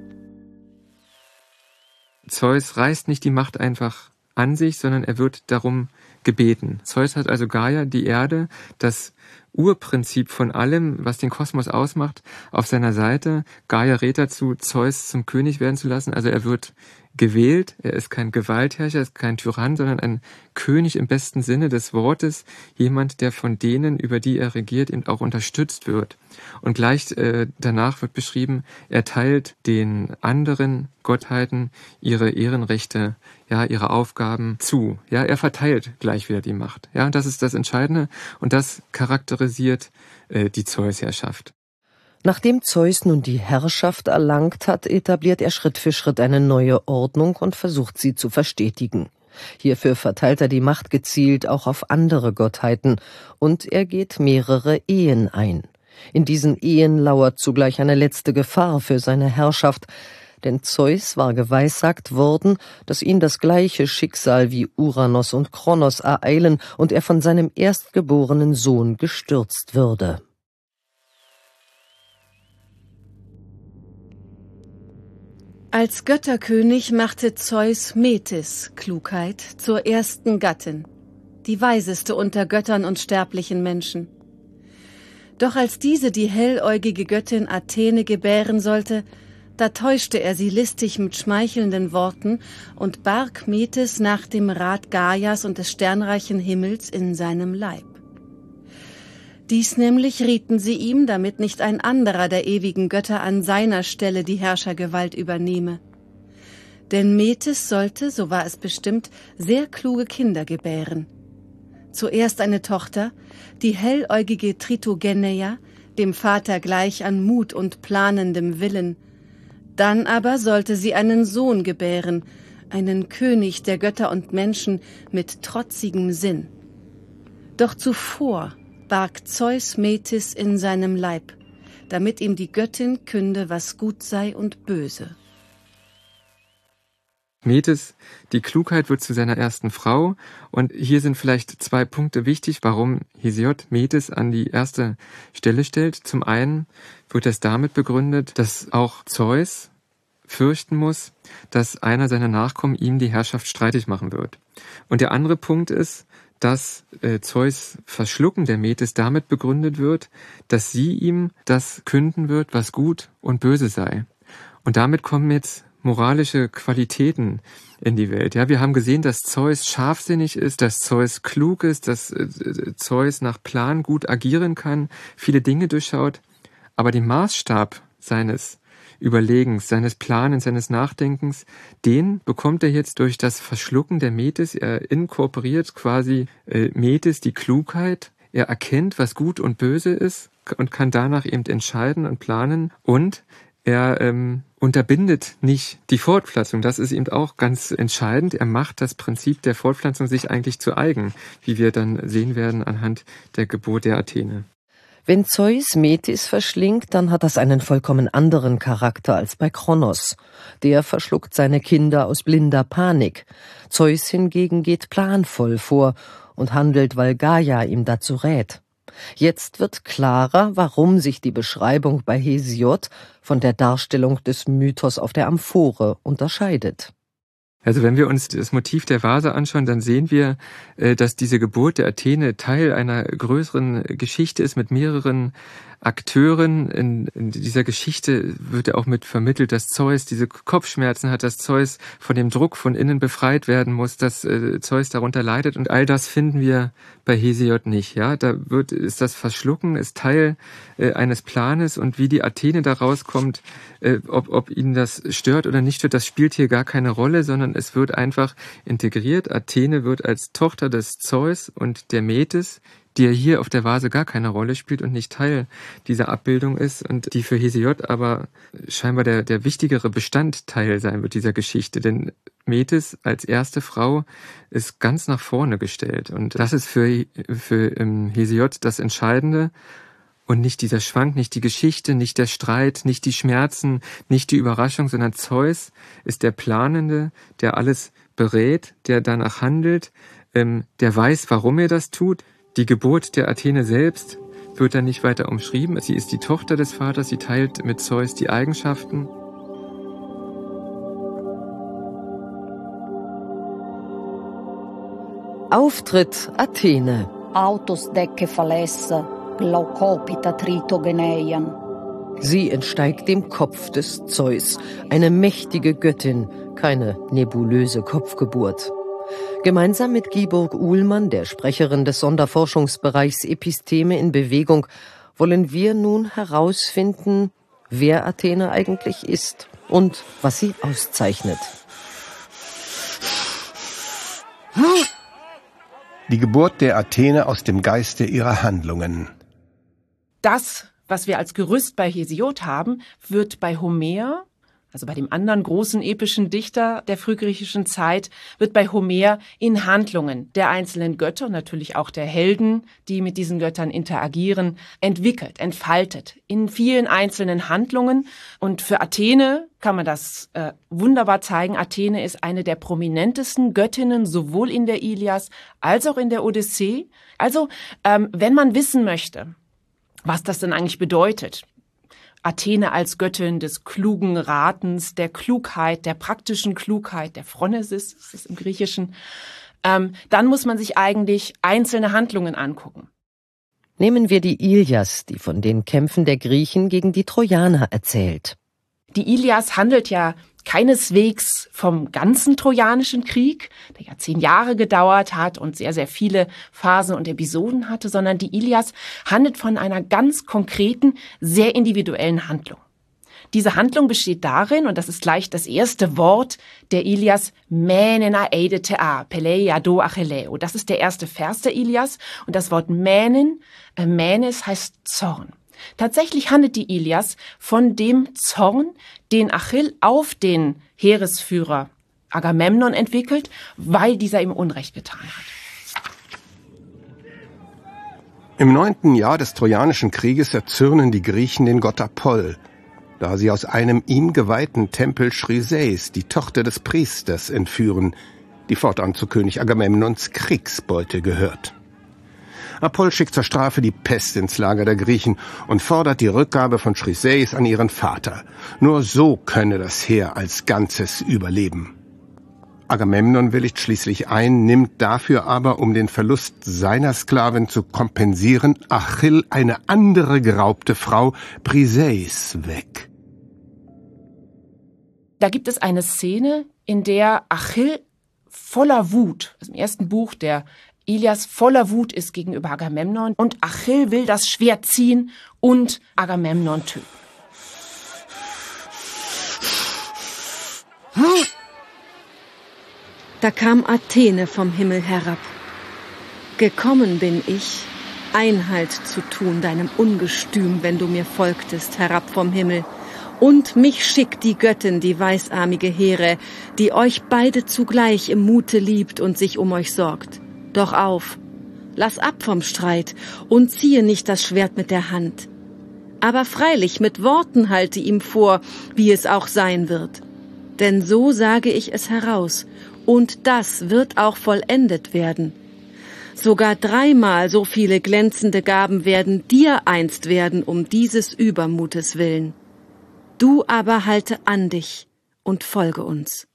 Zeus reißt nicht die Macht einfach an sich, sondern er wird darum gebeten. Zeus hat also Gaia, die Erde, das Urprinzip von allem, was den Kosmos ausmacht, auf seiner Seite. Gaia rät dazu, Zeus zum König werden zu lassen. Also er wird gewählt. Er ist kein Gewaltherrscher, er ist kein Tyrann, sondern ein König im besten Sinne des Wortes. Jemand, der von denen, über die er regiert, eben auch unterstützt wird. Und gleich danach wird beschrieben, er teilt den anderen Gottheiten ihre Ehrenrechte, ja, ihre Aufgaben zu. Ja, er verteilt gleich wieder die Macht. Ja, und das ist das Entscheidende und das charakterisiert die Zeusherrschaft. Nachdem Zeus nun die Herrschaft erlangt hat, etabliert er Schritt für Schritt eine neue Ordnung und versucht sie zu verstetigen. Hierfür verteilt er die Macht gezielt auch auf andere Gottheiten und er geht mehrere Ehen ein. In diesen Ehen lauert zugleich eine letzte Gefahr für seine Herrschaft, denn Zeus war geweissagt worden, dass ihn das gleiche Schicksal wie Uranos und Kronos ereilen und er von seinem erstgeborenen Sohn gestürzt würde. Als Götterkönig machte Zeus Metis, Klugheit, zur ersten Gattin, die weiseste unter Göttern und sterblichen Menschen. Doch als diese die helläugige Göttin Athene gebären sollte, da täuschte er sie listig mit schmeichelnden Worten und barg Metis nach dem Rat Gaias und des sternreichen Himmels in seinem Leib. Dies nämlich rieten sie ihm, damit nicht ein anderer der ewigen Götter an seiner Stelle die Herrschergewalt übernehme. Denn Metis sollte, so war es bestimmt, sehr kluge Kinder gebären. Zuerst eine Tochter, die helläugige Tritogeneia, dem Vater gleich an Mut und planendem Willen. Dann aber sollte sie einen Sohn gebären, einen König der Götter und Menschen mit trotzigem Sinn. Doch zuvor barg Zeus Metis in seinem Leib, damit ihm die Göttin künde, was gut sei und böse. Metis, die Klugheit, wird zu seiner ersten Frau. Und hier sind vielleicht 2 Punkte wichtig, warum Hesiod Metis an die erste Stelle stellt. Zum einen wird das damit begründet, dass auch Zeus fürchten muss, dass einer seiner Nachkommen ihm die Herrschaft streitig machen wird. Und der andere Punkt ist, dass Zeus Verschlucken der Metis damit begründet wird, dass sie ihm das künden wird, was gut und böse sei. Und damit kommen jetzt moralische Qualitäten in die Welt. Ja, wir haben gesehen, dass Zeus scharfsinnig ist, dass Zeus klug ist, dass Zeus nach Plan gut agieren kann, viele Dinge durchschaut. Aber den Maßstab seines Überlegens, seines Planens, seines Nachdenkens, den bekommt er jetzt durch das Verschlucken der Metis. Er inkorporiert quasi Metis, die Klugheit. Er erkennt, was gut und böse ist und kann danach eben entscheiden und planen. Und er unterbindet nicht die Fortpflanzung. Das ist eben auch ganz entscheidend. Er macht das Prinzip der Fortpflanzung sich eigentlich zu eigen, wie wir dann sehen werden anhand der Geburt der Athene. Wenn Zeus Metis verschlingt, dann hat das einen vollkommen anderen Charakter als bei Kronos. Der verschluckt seine Kinder aus blinder Panik. Zeus hingegen geht planvoll vor und handelt, weil Gaia ihm dazu rät. Jetzt wird klarer, warum sich die Beschreibung bei Hesiod von der Darstellung des Mythos auf der Amphore unterscheidet. Also wenn wir uns das Motiv der Vase anschauen, dann sehen wir, dass diese Geburt der Athene Teil einer größeren Geschichte ist mit mehreren Akteuren. In dieser Geschichte wird ja auch mit vermittelt, dass Zeus diese Kopfschmerzen hat, dass Zeus von dem Druck von innen befreit werden muss, dass Zeus darunter leidet. Und all das finden wir bei Hesiod nicht. Ja, da ist das Verschlucken, ist Teil eines Planes, und wie die Athene da rauskommt, ob ihnen das stört oder nicht stört, das spielt hier gar keine Rolle, sondern es wird einfach integriert. Athene wird als Tochter des Zeus und der Metis, die ja hier auf der Vase gar keine Rolle spielt und nicht Teil dieser Abbildung ist und die für Hesiod aber scheinbar der wichtigere Bestandteil sein wird dieser Geschichte. Denn Metis als erste Frau ist ganz nach vorne gestellt und das ist für Hesiod das Entscheidende. Und nicht dieser Schwank, nicht die Geschichte, nicht der Streit, nicht die Schmerzen, nicht die Überraschung, sondern Zeus ist der Planende, der alles berät, der danach handelt, der weiß, warum er das tut. Die Geburt der Athene selbst wird dann nicht weiter umschrieben. Sie ist die Tochter des Vaters, sie teilt mit Zeus die Eigenschaften. Auftritt Athene. Autos decke falesse, glaukopita tritogeneian. Sie entsteigt dem Kopf des Zeus, eine mächtige Göttin, keine nebulöse Kopfgeburt. Gemeinsam mit Giburg Uhlmann, der Sprecherin des Sonderforschungsbereichs Episteme in Bewegung, wollen wir nun herausfinden, wer Athene eigentlich ist und was sie auszeichnet. Die Geburt der Athene aus dem Geiste ihrer Handlungen. Das, was wir als Gerüst bei Hesiod haben, wird bei Homer, also bei dem anderen großen epischen Dichter der frühgriechischen Zeit, wird bei Homer in Handlungen der einzelnen Götter und natürlich auch der Helden, die mit diesen Göttern interagieren, entwickelt, entfaltet in vielen einzelnen Handlungen. Und für Athene kann man das wunderbar zeigen. Athene ist eine der prominentesten Göttinnen, sowohl in der Ilias als auch in der Odyssee. Also, wenn man wissen möchte, was das denn eigentlich bedeutet, Athene als Göttin des klugen Ratens, der Klugheit, der praktischen Klugheit, der Phronesis, ist es im Griechischen, dann muss man sich eigentlich einzelne Handlungen angucken. Nehmen wir die Ilias, die von den Kämpfen der Griechen gegen die Trojaner erzählt. Die Ilias handelt ja keineswegs vom ganzen Trojanischen Krieg, der ja 10 Jahre gedauert hat und sehr, sehr viele Phasen und Episoden hatte, sondern die Ilias handelt von einer ganz konkreten, sehr individuellen Handlung. Diese Handlung besteht darin, und das ist gleich das erste Wort der Ilias, Mänen aeidete a, Peleia do Achilleo. Das ist der erste Vers der Ilias und das Wort Mänen, Mänes heißt Zorn. Tatsächlich handelt die Ilias von dem Zorn, den Achill auf den Heeresführer Agamemnon entwickelt, weil dieser ihm Unrecht getan hat. Im 9. Jahr des Trojanischen Krieges erzürnen die Griechen den Gott Apoll, da sie aus einem ihm geweihten Tempel Chryseis die Tochter des Priesters entführen, die fortan zu König Agamemnons Kriegsbeute gehört. Apoll schickt zur Strafe die Pest ins Lager der Griechen und fordert die Rückgabe von Chryseis an ihren Vater. Nur so könne das Heer als Ganzes überleben. Agamemnon willigt schließlich ein, nimmt dafür aber, um den Verlust seiner Sklavin zu kompensieren, Achill eine andere geraubte Frau, Briseis, weg. Da gibt es eine Szene, in der Achill voller Wut, also im ersten Buch der Ilias voller Wut ist gegenüber Agamemnon und Achill will das Schwert ziehen und Agamemnon töten. Da kam Athene vom Himmel herab. Gekommen bin ich, Einhalt zu tun deinem Ungestüm, wenn du mir folgtest, herab vom Himmel. Und mich schickt die Göttin, die weißarmige Here, die euch beide zugleich im Mute liebt und sich um euch sorgt. Doch auf, lass ab vom Streit und ziehe nicht das Schwert mit der Hand. Aber freilich mit Worten halte ihm vor, wie es auch sein wird. Denn so sage ich es heraus, und das wird auch vollendet werden. Sogar 3-mal so viele glänzende Gaben werden dir einst werden, um dieses Übermutes willen. Du aber halte an dich und folge uns.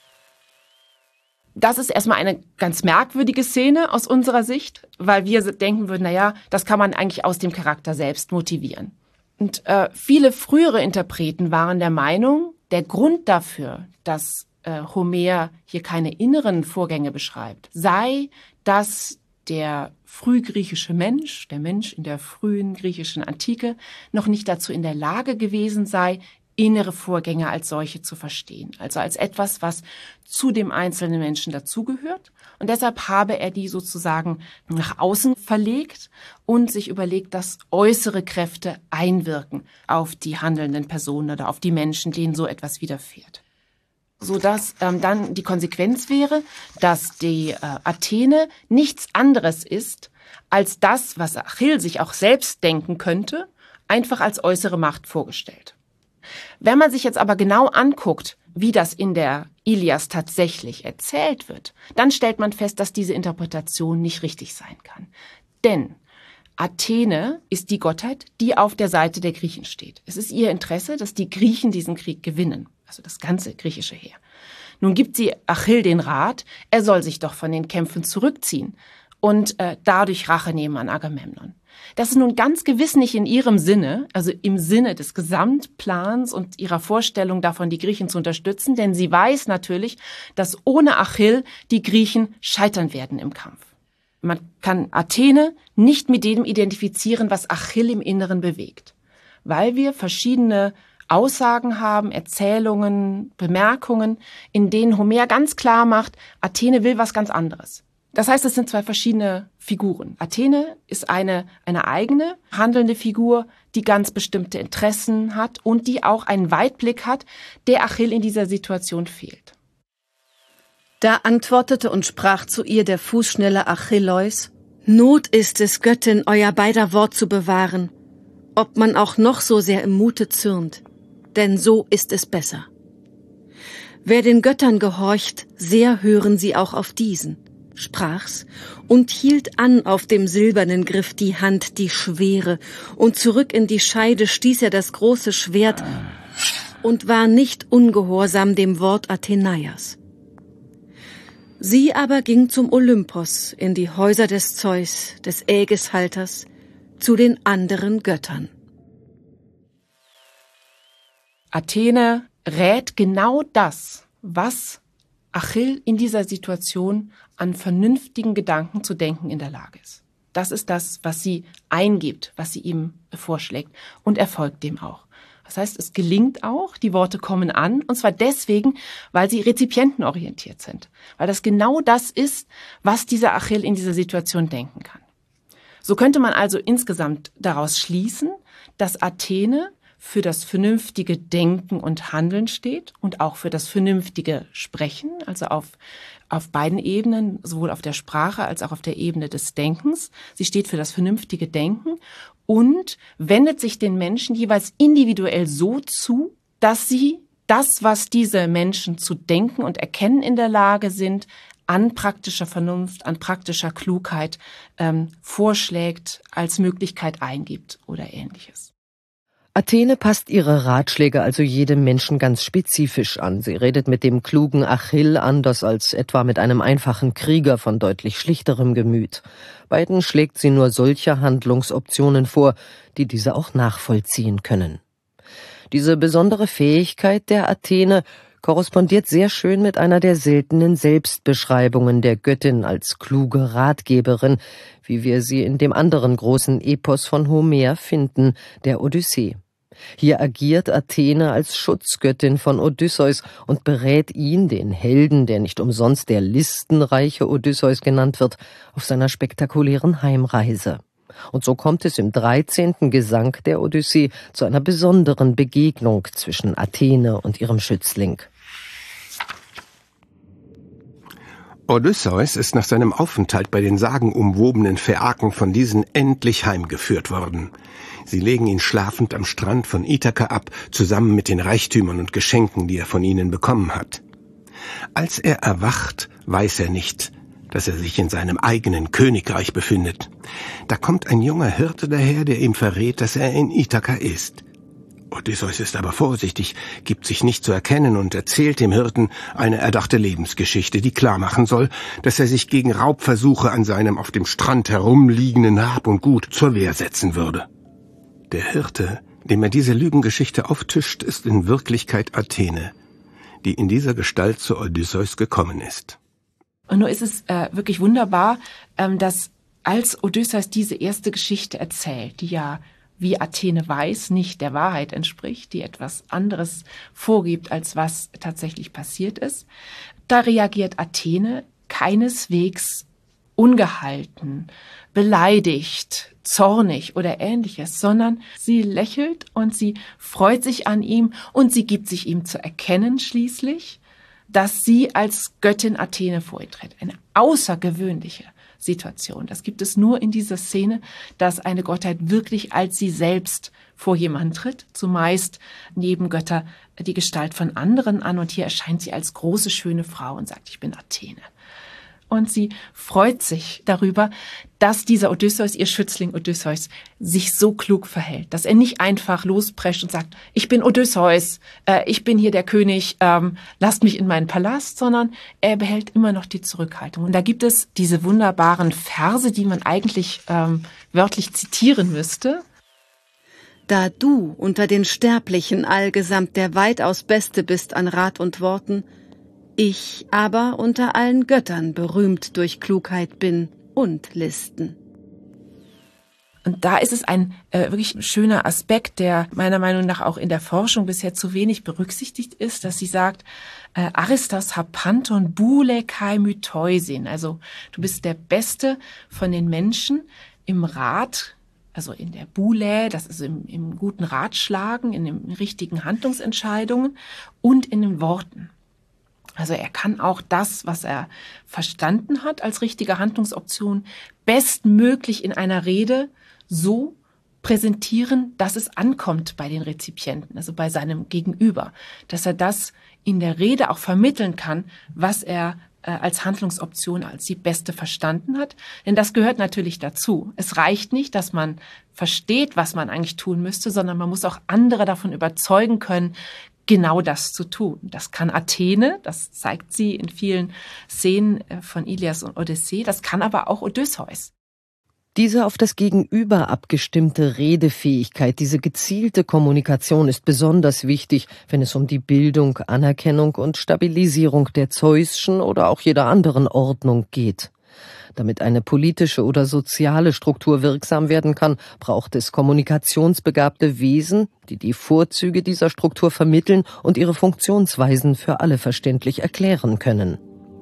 Das ist erstmal eine ganz merkwürdige Szene aus unserer Sicht, weil wir denken würden, naja, das kann man eigentlich aus dem Charakter selbst motivieren. Und viele frühere Interpreten waren der Meinung, der Grund dafür, dass Homer hier keine inneren Vorgänge beschreibt, sei, dass der frühgriechische Mensch, der Mensch in der frühen griechischen Antike, noch nicht dazu in der Lage gewesen sei, innere Vorgänge als solche zu verstehen, also als etwas, was zu dem einzelnen Menschen dazugehört. Und deshalb habe er die sozusagen nach außen verlegt und sich überlegt, dass äußere Kräfte einwirken auf die handelnden Personen oder auf die Menschen, denen so etwas widerfährt. sodass dann die Konsequenz wäre, dass die Athene nichts anderes ist als das, was Achill sich auch selbst denken könnte, einfach als äußere Macht vorgestellt. Wenn man sich jetzt aber genau anguckt, wie das in der Ilias tatsächlich erzählt wird, dann stellt man fest, dass diese Interpretation nicht richtig sein kann. Denn Athene ist die Gottheit, die auf der Seite der Griechen steht. Es ist ihr Interesse, dass die Griechen diesen Krieg gewinnen, also das ganze griechische Heer. Nun gibt sie Achill den Rat, er soll sich doch von den Kämpfen zurückziehen und dadurch Rache nehmen an Agamemnon. Das ist nun ganz gewiss nicht in ihrem Sinne, also im Sinne des Gesamtplans und ihrer Vorstellung davon, die Griechen zu unterstützen, denn sie weiß natürlich, dass ohne Achill die Griechen scheitern werden im Kampf. Man kann Athene nicht mit dem identifizieren, was Achill im Inneren bewegt, weil wir verschiedene Aussagen haben, Erzählungen, Bemerkungen, in denen Homer ganz klar macht, Athene will was ganz anderes. Das heißt, es sind zwei verschiedene Figuren. Athene ist eine eigene handelnde Figur, die ganz bestimmte Interessen hat und die auch einen Weitblick hat, der Achill in dieser Situation fehlt. Da antwortete und sprach zu ihr der fußschnelle Achilleus: Not ist es, Göttin, euer beider Wort zu bewahren, ob man auch noch so sehr im Mute zürnt, denn so ist es besser. Wer den Göttern gehorcht, sehr hören sie auch auf diesen, sprach's und hielt an auf dem silbernen Griff die Hand, die schwere, und zurück in die Scheide stieß er das große Schwert und war nicht ungehorsam dem Wort Athenaias. Sie aber ging zum Olympos in die Häuser des Zeus, des Ägishalters, zu den anderen Göttern. Athene rät genau das, was Achill in dieser Situation an vernünftigen Gedanken zu denken in der Lage ist. Das ist das, was sie eingibt, was sie ihm vorschlägt, und er folgt dem auch. Das heißt, es gelingt auch, die Worte kommen an, und zwar deswegen, weil sie rezipientenorientiert sind. Weil das genau das ist, was dieser Achill in dieser Situation denken kann. So könnte man also insgesamt daraus schließen, dass Athene für das vernünftige Denken und Handeln steht und auch für das vernünftige Sprechen, also auf beiden Ebenen, sowohl auf der Sprache als auch auf der Ebene des Denkens. Sie steht für das vernünftige Denken und wendet sich den Menschen jeweils individuell so zu, dass sie das, was diese Menschen zu denken und erkennen in der Lage sind, an praktischer Vernunft, an praktischer Klugheit vorschlägt, als Möglichkeit eingibt oder Ähnliches. Athene passt ihre Ratschläge also jedem Menschen ganz spezifisch an. Sie redet mit dem klugen Achill anders als etwa mit einem einfachen Krieger von deutlich schlichterem Gemüt. Beiden schlägt sie nur solche Handlungsoptionen vor, die diese auch nachvollziehen können. Diese besondere Fähigkeit der Athene korrespondiert sehr schön mit einer der seltenen Selbstbeschreibungen der Göttin als kluge Ratgeberin, wie wir sie in dem anderen großen Epos von Homer finden, der Odyssee. Hier agiert Athene als Schutzgöttin von Odysseus und berät ihn, den Helden, der nicht umsonst der listenreiche Odysseus genannt wird, auf seiner spektakulären Heimreise. Und so kommt es im 13. Gesang der Odyssee zu einer besonderen Begegnung zwischen Athene und ihrem Schützling. Odysseus ist nach seinem Aufenthalt bei den sagenumwobenen Phäaken von diesen endlich heimgeführt worden. Sie legen ihn schlafend am Strand von Ithaka ab, zusammen mit den Reichtümern und Geschenken, die er von ihnen bekommen hat. Als er erwacht, weiß er nicht, dass er sich in seinem eigenen Königreich befindet. Da kommt ein junger Hirte daher, der ihm verrät, dass er in Ithaka ist. Odysseus ist aber vorsichtig, gibt sich nicht zu erkennen und erzählt dem Hirten eine erdachte Lebensgeschichte, die klar machen soll, dass er sich gegen Raubversuche an seinem auf dem Strand herumliegenden Hab und Gut zur Wehr setzen würde. Der Hirte, dem er diese Lügengeschichte auftischt, ist in Wirklichkeit Athene, die in dieser Gestalt zu Odysseus gekommen ist. Und nur ist es wirklich wunderbar, dass als Odysseus diese erste Geschichte erzählt, die ja, wie Athene weiß, nicht der Wahrheit entspricht, die etwas anderes vorgibt, als was tatsächlich passiert ist, da reagiert Athene keineswegs ungehalten, beleidigt, zornig oder Ähnliches, sondern sie lächelt und sie freut sich an ihm und sie gibt sich ihm zu erkennen schließlich, dass sie als Göttin Athene vor ihr tritt. Eine außergewöhnliche Situation. Das gibt es nur in dieser Szene, dass eine Gottheit wirklich als sie selbst vor jemanden tritt. Zumeist neben Götter die Gestalt von anderen an. Und hier erscheint sie als große, schöne Frau und sagt, ich bin Athene. Und sie freut sich darüber, dass dieser Odysseus, ihr Schützling Odysseus, sich so klug verhält, dass er nicht einfach losprescht und sagt, ich bin Odysseus, ich bin hier der König, lasst mich in meinen Palast, sondern er behält immer noch die Zurückhaltung. Und da gibt es diese wunderbaren Verse, die man eigentlich wörtlich zitieren müsste. Da du unter den Sterblichen allgesamt der weitaus Beste bist an Rat und Worten, ich aber unter allen Göttern berühmt durch Klugheit bin und Listen. Und da ist es ein wirklich schöner Aspekt, der meiner Meinung nach auch in der Forschung bisher zu wenig berücksichtigt ist, dass sie sagt, Aristos hapanton boule kai mytheusin, also du bist der Beste von den Menschen im Rat, also in der Boule, das ist im guten Ratschlagen, in den richtigen Handlungsentscheidungen und in den Worten. Also er kann auch das, was er verstanden hat als richtige Handlungsoption, bestmöglich in einer Rede so präsentieren, dass es ankommt bei den Rezipienten, also bei seinem Gegenüber, dass er das in der Rede auch vermitteln kann, was er als Handlungsoption als die beste verstanden hat. Denn das gehört natürlich dazu. Es reicht nicht, dass man versteht, was man eigentlich tun müsste, sondern man muss auch andere davon überzeugen können, genau das zu tun. Das kann Athene, das zeigt sie in vielen Szenen von Ilias und Odyssee, das kann aber auch Odysseus. Diese auf das Gegenüber abgestimmte Redefähigkeit, diese gezielte Kommunikation ist besonders wichtig, wenn es um die Bildung, Anerkennung und Stabilisierung der Zeusschen oder auch jeder anderen Ordnung geht. Damit eine politische oder soziale Struktur wirksam werden kann, braucht es kommunikationsbegabte Wesen, die die Vorzüge dieser Struktur vermitteln und ihre Funktionsweisen für alle verständlich erklären können.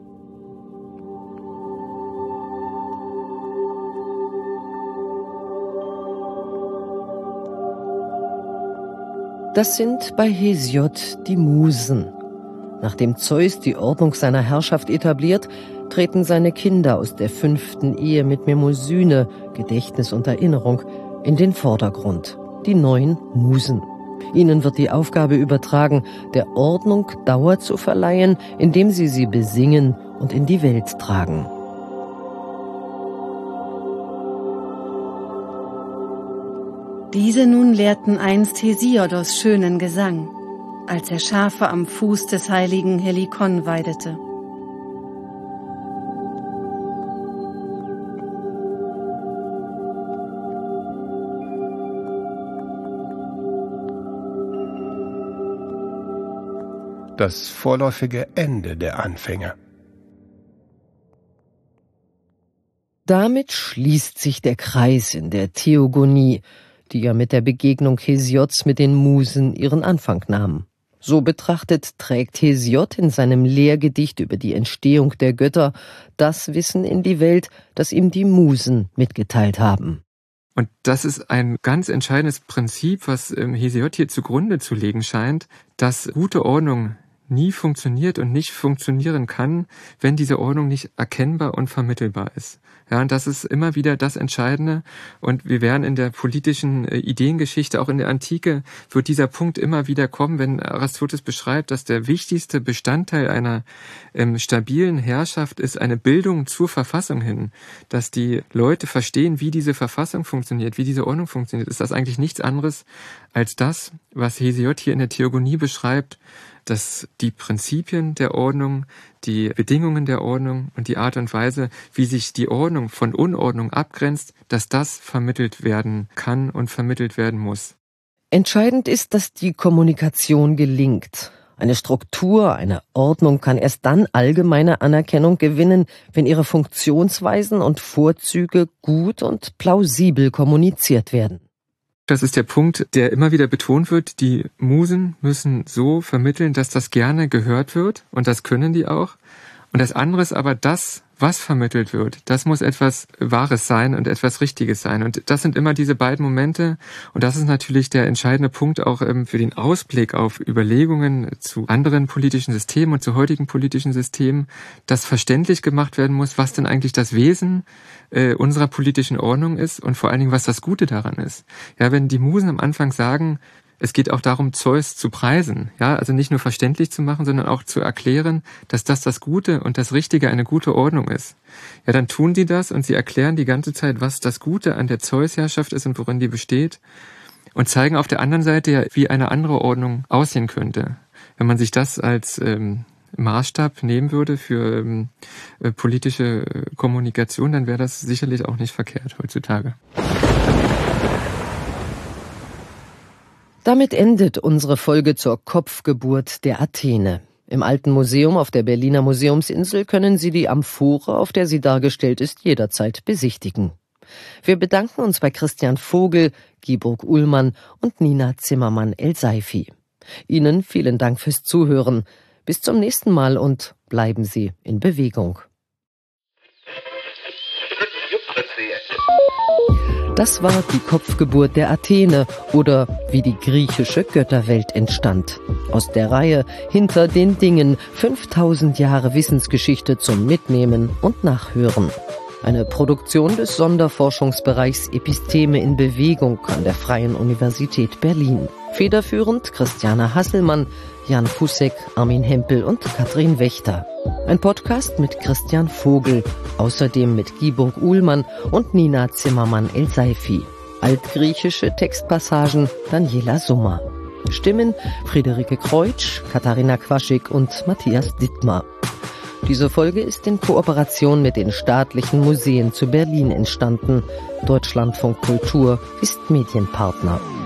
Das sind bei Hesiod die Musen. Nachdem Zeus die Ordnung seiner Herrschaft etabliert, treten seine Kinder aus der 5. Ehe mit Mnemosyne, Gedächtnis und Erinnerung, in den Vordergrund, die 9 Musen. Ihnen wird die Aufgabe übertragen, der Ordnung Dauer zu verleihen, indem sie besingen und in die Welt tragen. Diese nun lehrten einst Hesiodos schönen Gesang, als er Schafe am Fuß des heiligen Helikon weidete. Das vorläufige Ende der Anfänge. Damit schließt sich der Kreis in der Theogonie, die ja mit der Begegnung Hesiods mit den Musen ihren Anfang nahm. So betrachtet trägt Hesiod in seinem Lehrgedicht über die Entstehung der Götter das Wissen in die Welt, das ihm die Musen mitgeteilt haben. Und das ist ein ganz entscheidendes Prinzip, was Hesiod hier zugrunde zu legen scheint, dass gute Ordnung nie funktioniert und nicht funktionieren kann, wenn diese Ordnung nicht erkennbar und vermittelbar ist. Ja, und das ist immer wieder das Entscheidende. Und wir werden in der politischen Ideengeschichte, auch in der Antike, wird dieser Punkt immer wieder kommen, wenn Aristoteles beschreibt, dass der wichtigste Bestandteil einer stabilen Herrschaft ist eine Bildung zur Verfassung hin. Dass die Leute verstehen, wie diese Verfassung funktioniert, wie diese Ordnung funktioniert, ist das eigentlich nichts anderes als das, was Hesiod hier in der Theogonie beschreibt, dass die Prinzipien der Ordnung, die Bedingungen der Ordnung und die Art und Weise, wie sich die Ordnung von Unordnung abgrenzt, dass das vermittelt werden kann und vermittelt werden muss. Entscheidend ist, dass die Kommunikation gelingt. Eine Struktur, eine Ordnung kann erst dann allgemeine Anerkennung gewinnen, wenn ihre Funktionsweisen und Vorzüge gut und plausibel kommuniziert werden. Das ist der Punkt, der immer wieder betont wird. Die Musen müssen so vermitteln, dass das gerne gehört wird. Und das können die auch. Und das andere ist aber das, was vermittelt wird, das muss etwas Wahres sein und etwas Richtiges sein. Und das sind immer diese beiden Momente. Und das ist natürlich der entscheidende Punkt auch für den Ausblick auf Überlegungen zu anderen politischen Systemen und zu heutigen politischen Systemen, dass verständlich gemacht werden muss, was denn eigentlich das Wesen unserer politischen Ordnung ist und vor allen Dingen, was das Gute daran ist. Ja, wenn die Musen am Anfang sagen, es geht auch darum, Zeus zu preisen, ja, also nicht nur verständlich zu machen, sondern auch zu erklären, dass das Gute und das Richtige eine gute Ordnung ist. Ja, dann tun die das und sie erklären die ganze Zeit, was das Gute an der Zeus-Herrschaft ist und worin die besteht und zeigen auf der anderen Seite ja, wie eine andere Ordnung aussehen könnte. Wenn man sich das als Maßstab nehmen würde für politische Kommunikation, dann wäre das sicherlich auch nicht verkehrt heutzutage. Damit endet unsere Folge zur Kopfgeburt der Athene. Im Alten Museum auf der Berliner Museumsinsel können Sie die Amphore, auf der sie dargestellt ist, jederzeit besichtigen. Wir bedanken uns bei Christian Vogel, Giburg Uhlmann und Nina Zimmermann-El-Seifi. Ihnen vielen Dank fürs Zuhören. Bis zum nächsten Mal und bleiben Sie in Bewegung. Das war die Kopfgeburt der Athene oder wie die griechische Götterwelt entstand. Aus der Reihe Hinter den Dingen 5000 Jahre Wissensgeschichte zum Mitnehmen und Nachhören. Eine Produktion des Sonderforschungsbereichs Episteme in Bewegung an der Freien Universität Berlin. Federführend Christiane Hasselmann, Jan Fussek, Armin Hempel und Katrin Wächter. Ein Podcast mit Christian Vogel, außerdem mit Giburg Uhlmann und Nina Zimmermann-El-Seifi. Altgriechische Textpassagen Daniela Summer. Stimmen Friederike Kreutsch, Katharina Quaschik und Matthias Dittmar. Diese Folge ist in Kooperation mit den staatlichen Museen zu Berlin entstanden. Deutschlandfunk Kultur ist Medienpartner.